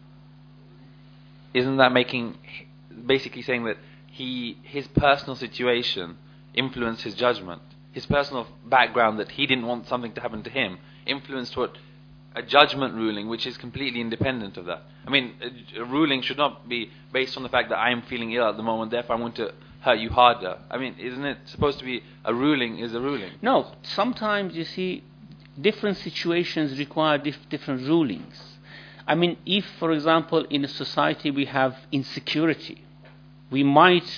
Isn't that making, basically saying that he his personal situation influenced his judgment? His personal background, that he didn't want something to happen to him, influenced what a judgment ruling, which is completely independent of that. I mean, a, a ruling should not be based on the fact that I am feeling ill at the moment, therefore I want to hurt you harder. I mean, isn't it supposed to be a ruling is a ruling? No, sometimes you see different situations require dif- different rulings. I mean, if, for example, in a society we have insecurity, we might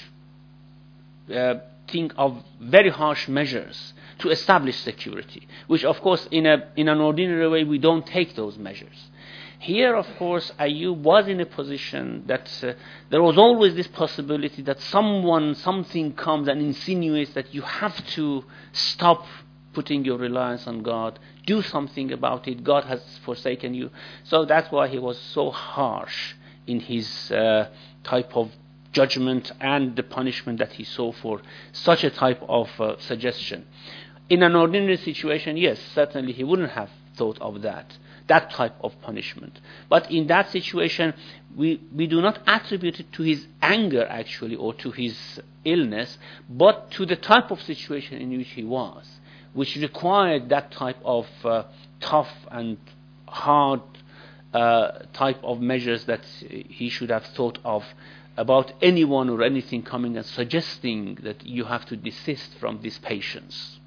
uh, think of very harsh measures to establish security, which, of course, in a in an ordinary way, we don't take those measures. Here, of course, Ayub was in a position that uh, there was always this possibility that someone, something comes and insinuates that you have to stop putting your reliance on God, do something about it, God has forsaken you. So that's why he was so harsh in his uh, type of judgment and the punishment that he saw for such a type of uh, suggestion. In an ordinary situation, yes, certainly he wouldn't have thought of that, that type of punishment. But in that situation, we, we do not attribute it to his anger actually, or to his illness, but to the type of situation in which he was, which required that type of uh, tough and hard uh, type of measures that he should have thought of about anyone or anything coming and suggesting that you have to desist from this patience.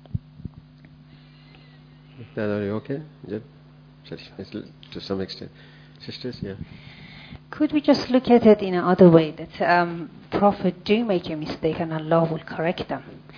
Are you okay? Yeah. To some extent. Sisters, yeah. Could we just look at it in another way, that um, Prophet do make a mistake and Allah will correct them?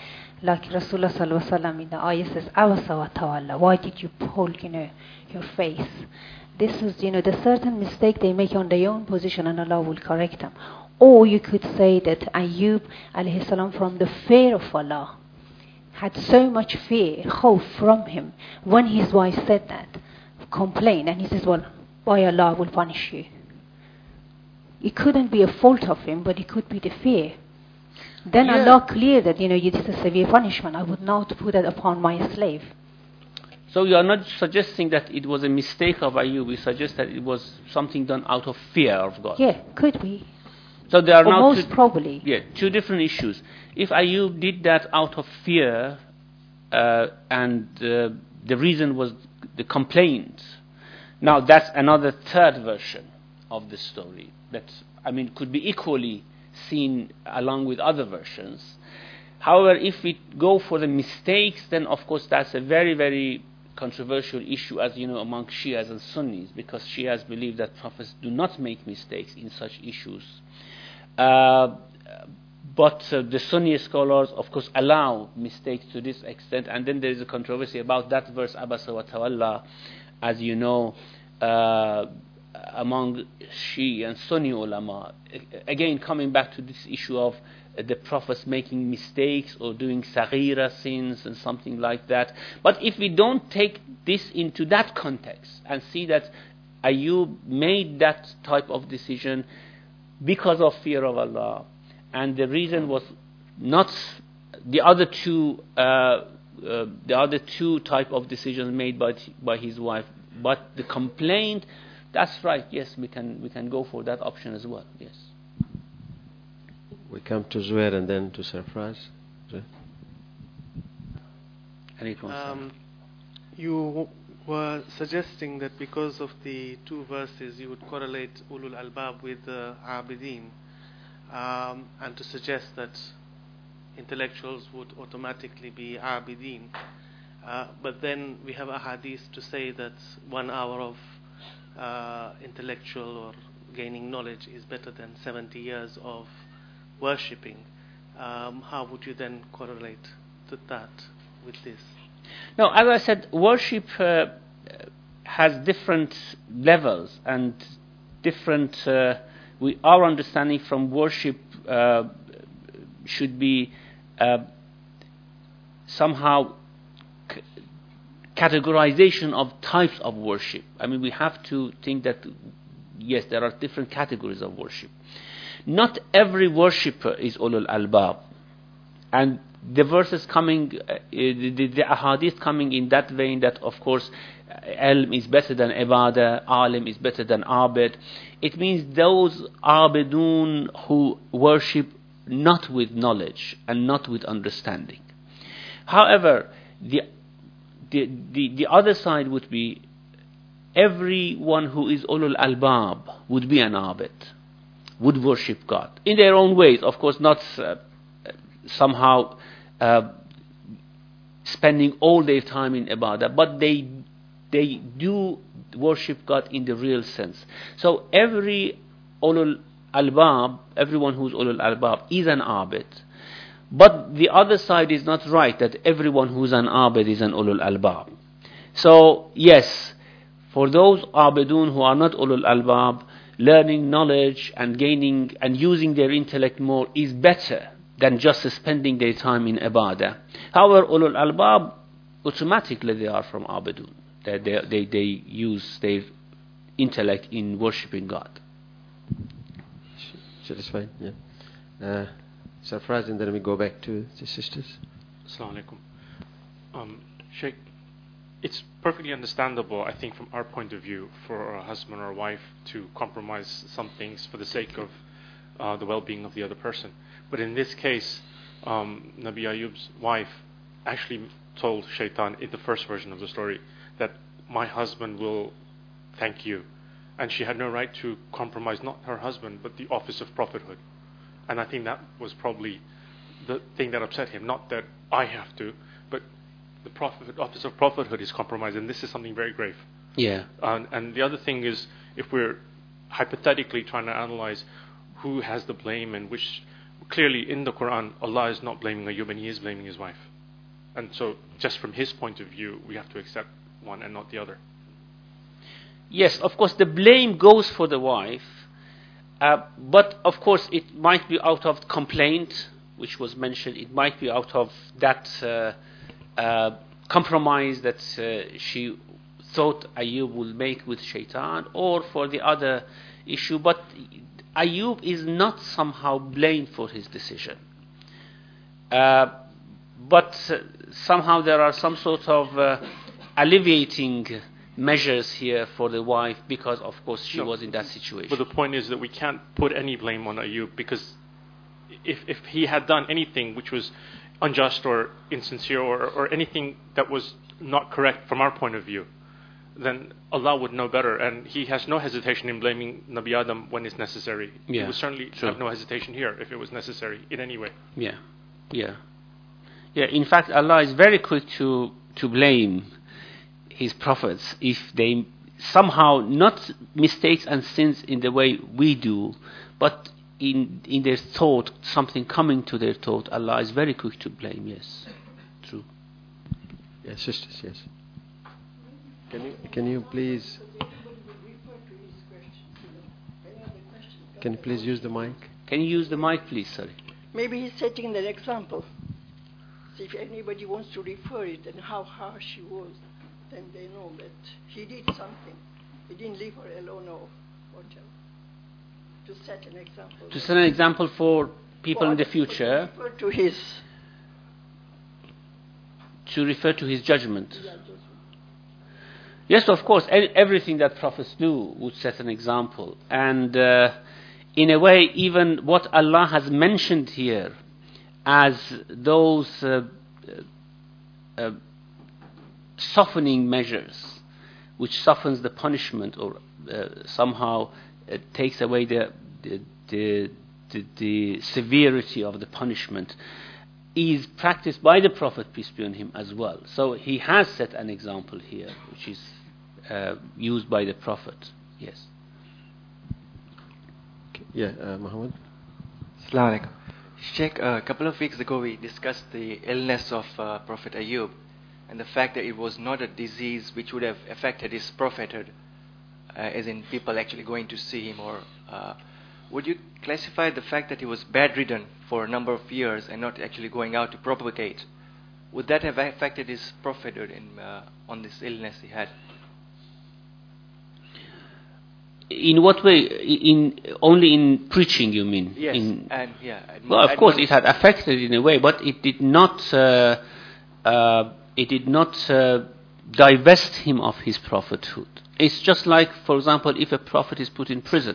Like Rasulullah sallallahu alaihi wasallam in the ayah says, "Awasa wa tawalla." Why did you pull, you know, your face? This is, you know, the certain mistake they make on their own position, and Allah will correct them. Or you could say that Ayyub alayhi salam, from the fear of Allah, had so much fear, khawf from him. When his wife said that, complained, and he says, "Well, why Allah will punish you?" It couldn't be a fault of him, but it could be the fear. Then Yeah. Allah cleared that, you know, this is a severe punishment. I would not put it upon my slave. So you are not suggesting that it was a mistake of Ayub. We suggest that it was something done out of fear of God. Yeah, could be. So there are Or now most two, probably. yeah, two different issues. If Ayub did that out of fear, uh, and uh, the reason was the complaint, now that's another third version of the story that, I mean, could be equally seen along with other versions. However, if we go for the mistakes, then of course that's a very, very controversial issue, as you know, among Shias and Sunnis, because Shias believe that prophets do not make mistakes in such issues. Uh, but uh, the Sunni scholars, of course, allow mistakes to this extent, and then there is a controversy about that verse, Abasa wa Tawalla, as you know, uh, among Shia and Sunni ulama. Again, coming back to this issue of uh, the prophets making mistakes or doing saghira sins and something like that. But if we don't take this into that context and see that Ayub made that type of decision because of fear of Allah, and the reason was not the other two uh, uh, the other two type of decisions made by by his wife, but the complaint, that's right, yes, we can we can go for that option as well, yes. We come to Zuhair and then to Sarfraz. Zuhair? Um, you were suggesting that because of the two verses you would correlate Ulul Albab with uh, Abidin, um, and to suggest that intellectuals would automatically be Abidin. Uh, but then we have a hadith to say that one hour of uh, intellectual or gaining knowledge is better than seventy years of worshipping. Um, how would you then correlate to that with this? No, as I said, worship uh, has different levels and different. Uh, we our understanding from worship uh, should be uh, somehow c- categorization of types of worship. I mean, we have to think that yes, there are different categories of worship. Not every worshipper is ulul albab, and the verses coming, uh, the, the, the ahadith coming in that vein, that of course ilm is better than ibadah, alim is better than abid. It means those abidun who worship not with knowledge and not with understanding. However, the the the, the other side would be everyone who is ulul albab would be an abid, would worship God in their own ways, of course, not uh, somehow uh, spending all their time in ibadah, but they they do worship God in the real sense. So every ulul albab, everyone who's ulul albab is an abid. But the other side is not right, that everyone who's an abid is an ulul albab. So yes, for those abidun who are not ulul albab, learning knowledge and gaining and using their intellect more is better than just spending their time in ibadah. However, ulul albab, automatically they are from abidun. They, they, they, they use their intellect in worshipping God. Satisfied? Yeah. Uh, Sarfraz, and then we go back to the sisters. Assalamu alaikum. Um, Sheikh, it's perfectly understandable, I think, from our point of view, for a husband or a wife to compromise some things for the sake of uh, the well-being of the other person. But in this case, um, Nabi Ayyub's wife actually told Shaitan in the first version of the story that my husband will thank you. And she had no right to compromise not her husband, but the office of prophethood. And I think that was probably the thing that upset him. Not that I have to, but the prophet, office of prophethood is compromised, and this is something very grave. Yeah. And, and the other thing is, if we're hypothetically trying to analyze who has the blame and which, clearly in the Quran, Allah is not blaming Ayyub and He is blaming his wife. And so, just from his point of view, we have to accept one and not the other. Yes, of course, the blame goes for the wife, uh, but of course it might be out of complaint, which was mentioned. It might be out of that uh, uh, compromise that uh, she thought Ayub would make with Shaitan, or for the other issue. But Ayub is not somehow blamed for his decision. Uh, but uh, somehow there are some sort of uh, alleviating measures here for the wife, because of course she No, was in that situation. But the point is that we can't put any blame on Ayub, because if if he had done anything which was unjust or insincere or, or anything that was not correct from our point of view, then Allah would know better, and He has no hesitation in blaming Nabi Adam when it's necessary. Yeah, He would certainly true. have no hesitation here if it was necessary in any way. Yeah, yeah, yeah. In fact, Allah is very quick to to blame His prophets if they somehow, not mistakes and sins in the way we do, but in in their thought, something coming to their thought, Allah is very quick to blame. Yes, true. Yes, sisters, yes. Can you, can you please, can you please use the mic? Can you use the mic, please? Sorry. Maybe he's setting that example. So if anybody wants to refer it and how harsh he was, then they know that he did something. He didn't leave her alone or whatever. To set an example. To set an example for people For in the other people to future, refer to his to refer to His judgment. yeah, just- Yes, of course, e- everything that prophets do would set an example. And uh, in a way, even what Allah has mentioned here as those uh, uh, softening measures, which softens the punishment or uh, somehow uh, takes away the, the, the, the, the severity of the punishment, is practiced by the Prophet, peace be on him, as well. So he has set an example here, which is uh, used by the Prophet. Yes. Okay. Yeah, uh, Muhammad? Assalamu alaikum. Sheikh, uh, a couple of weeks ago we discussed the illness of uh, Prophet Ayub and the fact that it was not a disease which would have affected his prophethood, uh, as in people actually going to see him. Or uh, would you classify the fact that he was bedridden for a number of years and not actually going out to propagate, would that have affected his prophethood in, uh, on this illness he had? In what way? In only in preaching, you mean? Yes, In, and yeah. and well, of and course, one- it had affected in a way, but it did not. Uh, uh, it did not uh, divest him of his prophethood. It's just like, for example, if a prophet is put in prison,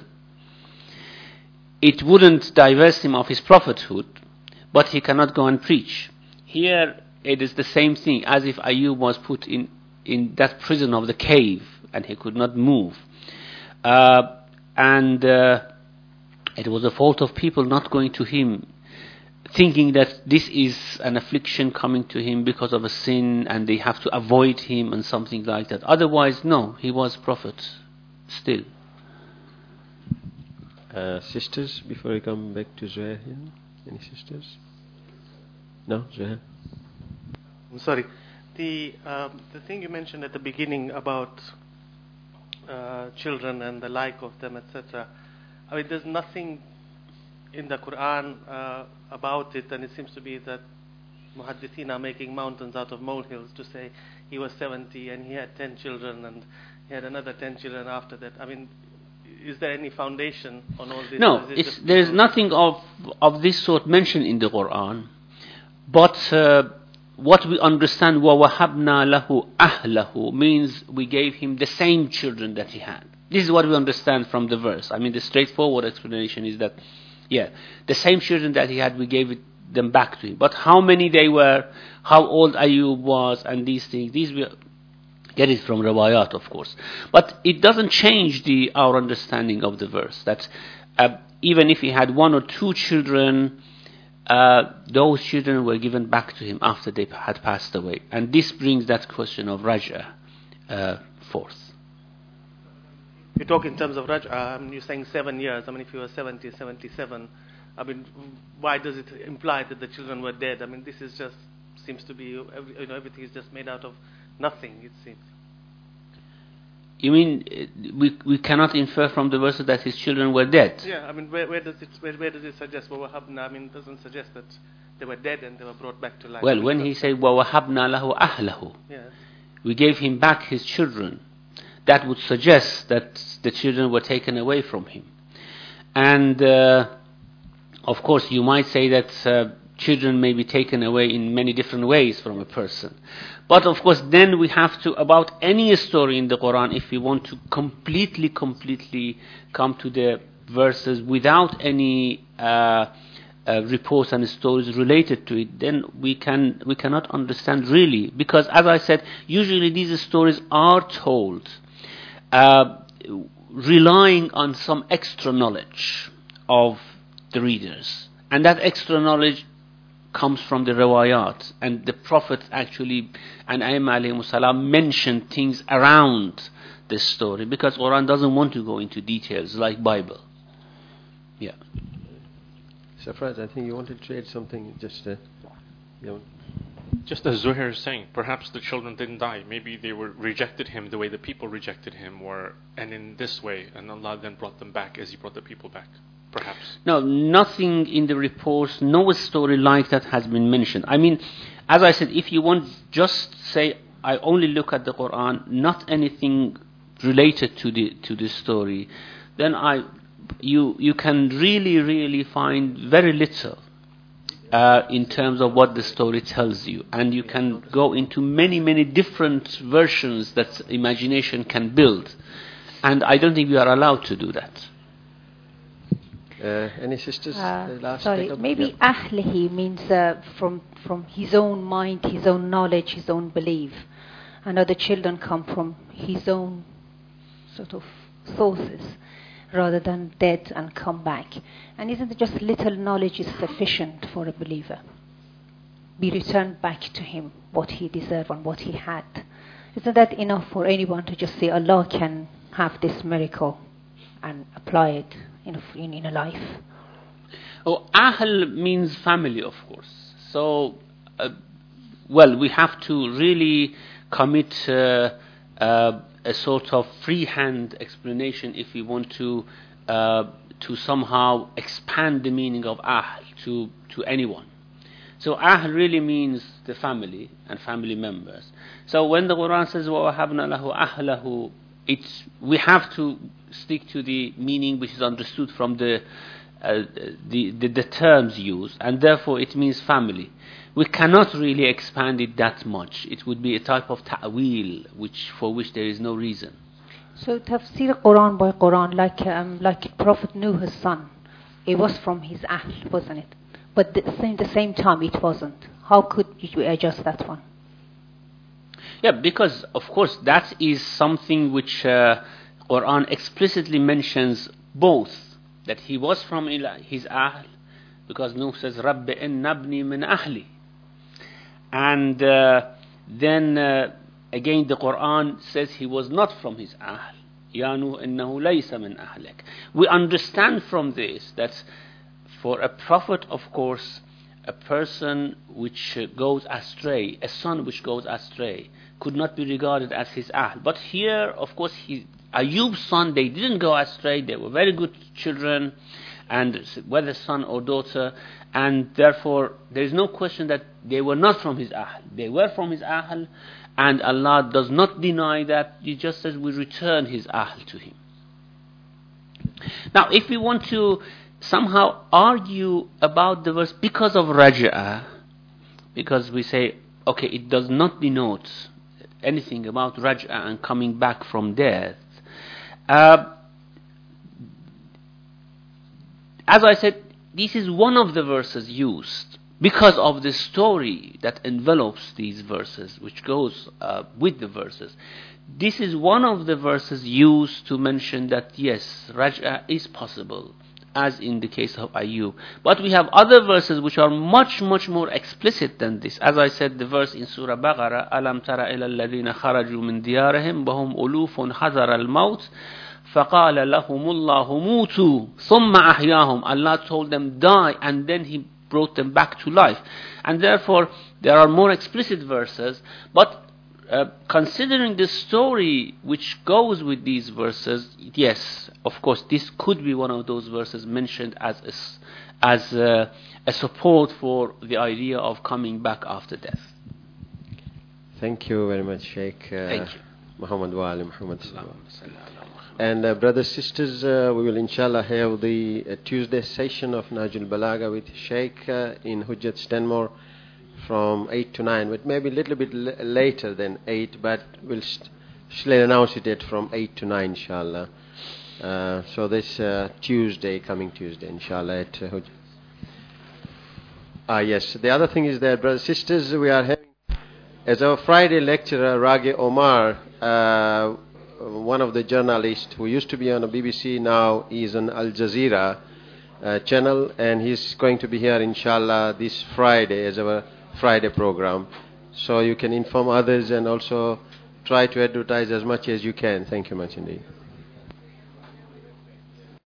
it wouldn't divest him of his prophethood, but he cannot go and preach. Here, it is the same thing as if Ayub was put in in that prison of the cave and he could not move. Uh, and uh, it was a fault of people not going to him, thinking that this is an affliction coming to him because of a sin and they have to avoid him and something like that. Otherwise, no, he was prophet still. Uh, sisters, before I come back to Zuhair here, any sisters? No, Zuhair? I'm sorry. The um, the thing you mentioned at the beginning about uh, children and the like of them, et cetera. I mean, there's nothing in the Quran uh, about it, and it seems to be that muhaddithin are making mountains out of molehills to say he was seventy and he had ten children and he had another ten children after that. I mean, is there any foundation on all this? No, Or is it it's, just there is people- nothing of of this sort mentioned in the Quran. But uh, what we understand, وَوَهَبْنَا لَهُ أَهْلَهُ, means we gave him the same children that he had. This is what we understand from the verse. I mean, the straightforward explanation is that, yeah, the same children that he had, we gave it, them back to him. But how many they were, how old Ayub was, and these things, these we get it from Rawayat, of course. But it doesn't change the our understanding of the verse. That uh, even if he had one or two children, uh, those children were given back to him after they had passed away. And this brings that question of Raja uh, forth. You talk in terms of Raj, uh, I mean, you're saying seven years. I mean, if you were seventy, seventy-seven, I mean, why does it imply that the children were dead? I mean, this is just seems to be, every, you know, everything is just made out of nothing, it seems. You mean uh, we we cannot infer from the verses that his children were dead? Yeah, I mean, where, where does it where, where does it suggest? Well, I mean, it doesn't suggest that they were dead and they were brought back to life. Well, when he said وَوَهَبْنَا لَهُ أَهْلَهُ, yeah. we gave him back his children, that would suggest that the children were taken away from him. And uh, of course, you might say that uh, children may be taken away in many different ways from a person. But of course, then we have to, about any story in the Quran, if we want to completely, completely come to the verses without any uh, uh, reports and stories related to it, then we can we cannot understand really. Because as I said, usually these stories are told uh, relying on some extra knowledge of the readers. And that extra knowledge comes from the riwayat, and the Prophet actually and Ayyimah alayhimu salam mentioned things around this story, because Quran doesn't want to go into details like Bible. Yeah. Sarfraz, I think you wanted to add something. Just, uh, you know. Just as Zuhair is saying, perhaps the children didn't die. Maybe they were rejected him the way the people rejected him, or and in this way, and Allah then brought them back as He brought the people back. Perhaps. No, nothing in the reports, no story like that has been mentioned. I mean, as I said, if you want, just say, I only look at the Quran, not anything related to the to the story, then I, you you can really, really find very little uh, in terms of what the story tells you. And you can go into many, many different versions that imagination can build. And I don't think we are allowed to do that. Uh, any sisters? Uh, last sorry, maybe yeah. Ahlihi means uh, from from his own mind, his own knowledge, his own belief. And other children come from his own sort of sources, rather than dead and come back. And isn't it just little knowledge is sufficient for a believer? Be returned back to him what he deserved and what he had. Isn't that enough for anyone to just say Allah can have this miracle and apply it in a, in, in a life? Oh, Ahl means family, of course. So, uh, well, we have to really commit uh, uh, a sort of freehand explanation if we want to uh, to somehow expand the meaning of Ahl to, to anyone. So Ahl really means the family and family members. So when the Quran says وَوَهَبْنَا لَهُ أَهْلَهُ, it's, we have to stick to the meaning which is understood from the, uh, the, the the terms used, and therefore it means family. We cannot really expand it that much. It would be a type of ta'wil, which for which there is no reason. So tafsir Quran by Quran, like um, like Prophet Nuh's son, it was from his Ahl, wasn't it? But at the same, the same time it wasn't. How could you adjust that one? Yeah, because of course that is something which uh, Quran explicitly mentions both, that he was from his Ahl, because Nuh says, Rabbi innabni min ahli. And uh, then uh, again the Quran says he was not from his Ahl. Ya Nuh innahu laysa min ahlak. We understand from this that for a prophet, of course, a person which goes astray, a son which goes astray, could not be regarded as his Ahl. But here, of course, he, Ayyub's son, they didn't go astray, they were very good children, and whether son or daughter, and therefore there is no question that they were not from his Ahl. They were from his Ahl, and Allah does not deny that. He just says we return his Ahl to him. Now, if we want to somehow argue about the verse because of Raja'ah, because we say, okay, it does not denote anything about Raja'ah and coming back from death. Uh, as I said, this is one of the verses used because of the story that envelops these verses, which goes uh, with the verses. This is one of the verses used to mention that yes, Raj'ah is possible, as in the case of Ayyub. But we have other verses which are much, much more explicit than this. As I said, the verse in Surah Baqarah, أَلَمْ تَرَ إِلَى الَّذِينَ خَرَجُوا مِنْ دِيَارِهِمْ وَهُمْ أُلُوفٌ حَذَرَ الْمَوْتِ فَقَالَ لَهُمُ اللَّهُ مُوتُوا ثُمَّ أَحْيَاهُمْ. Allah told them, die, and then He brought them back to life. And therefore, there are more explicit verses, but uh, considering the story which goes with these verses, yes, of course, this could be one of those verses mentioned as a, s- as a, a support for the idea of coming back after death. Thank you very much, Sheikh. Uh, Thank you. Muhammad wa ali Muhammad. And uh, brothers, sisters, uh, we will inshallah have the uh, Tuesday session of Najul Balaga with Sheikh uh, in Hujjat Stanmore from eight to nine, but maybe a little bit l- later than eight, but we'll st- still announce it at from eight to nine, inshallah. Uh, so this uh, Tuesday, coming Tuesday, inshallah, at uh, Hujjat. Ah, yes. The other thing is that, brothers, sisters, we are having, as our Friday lecturer, Rage Omar, uh, one of the journalists who used to be on the B B C, now is on Al Jazeera uh, channel, and he's going to be here, inshallah, this Friday as our Friday program. So you can inform others and also try to advertise as much as you can. Thank you much indeed.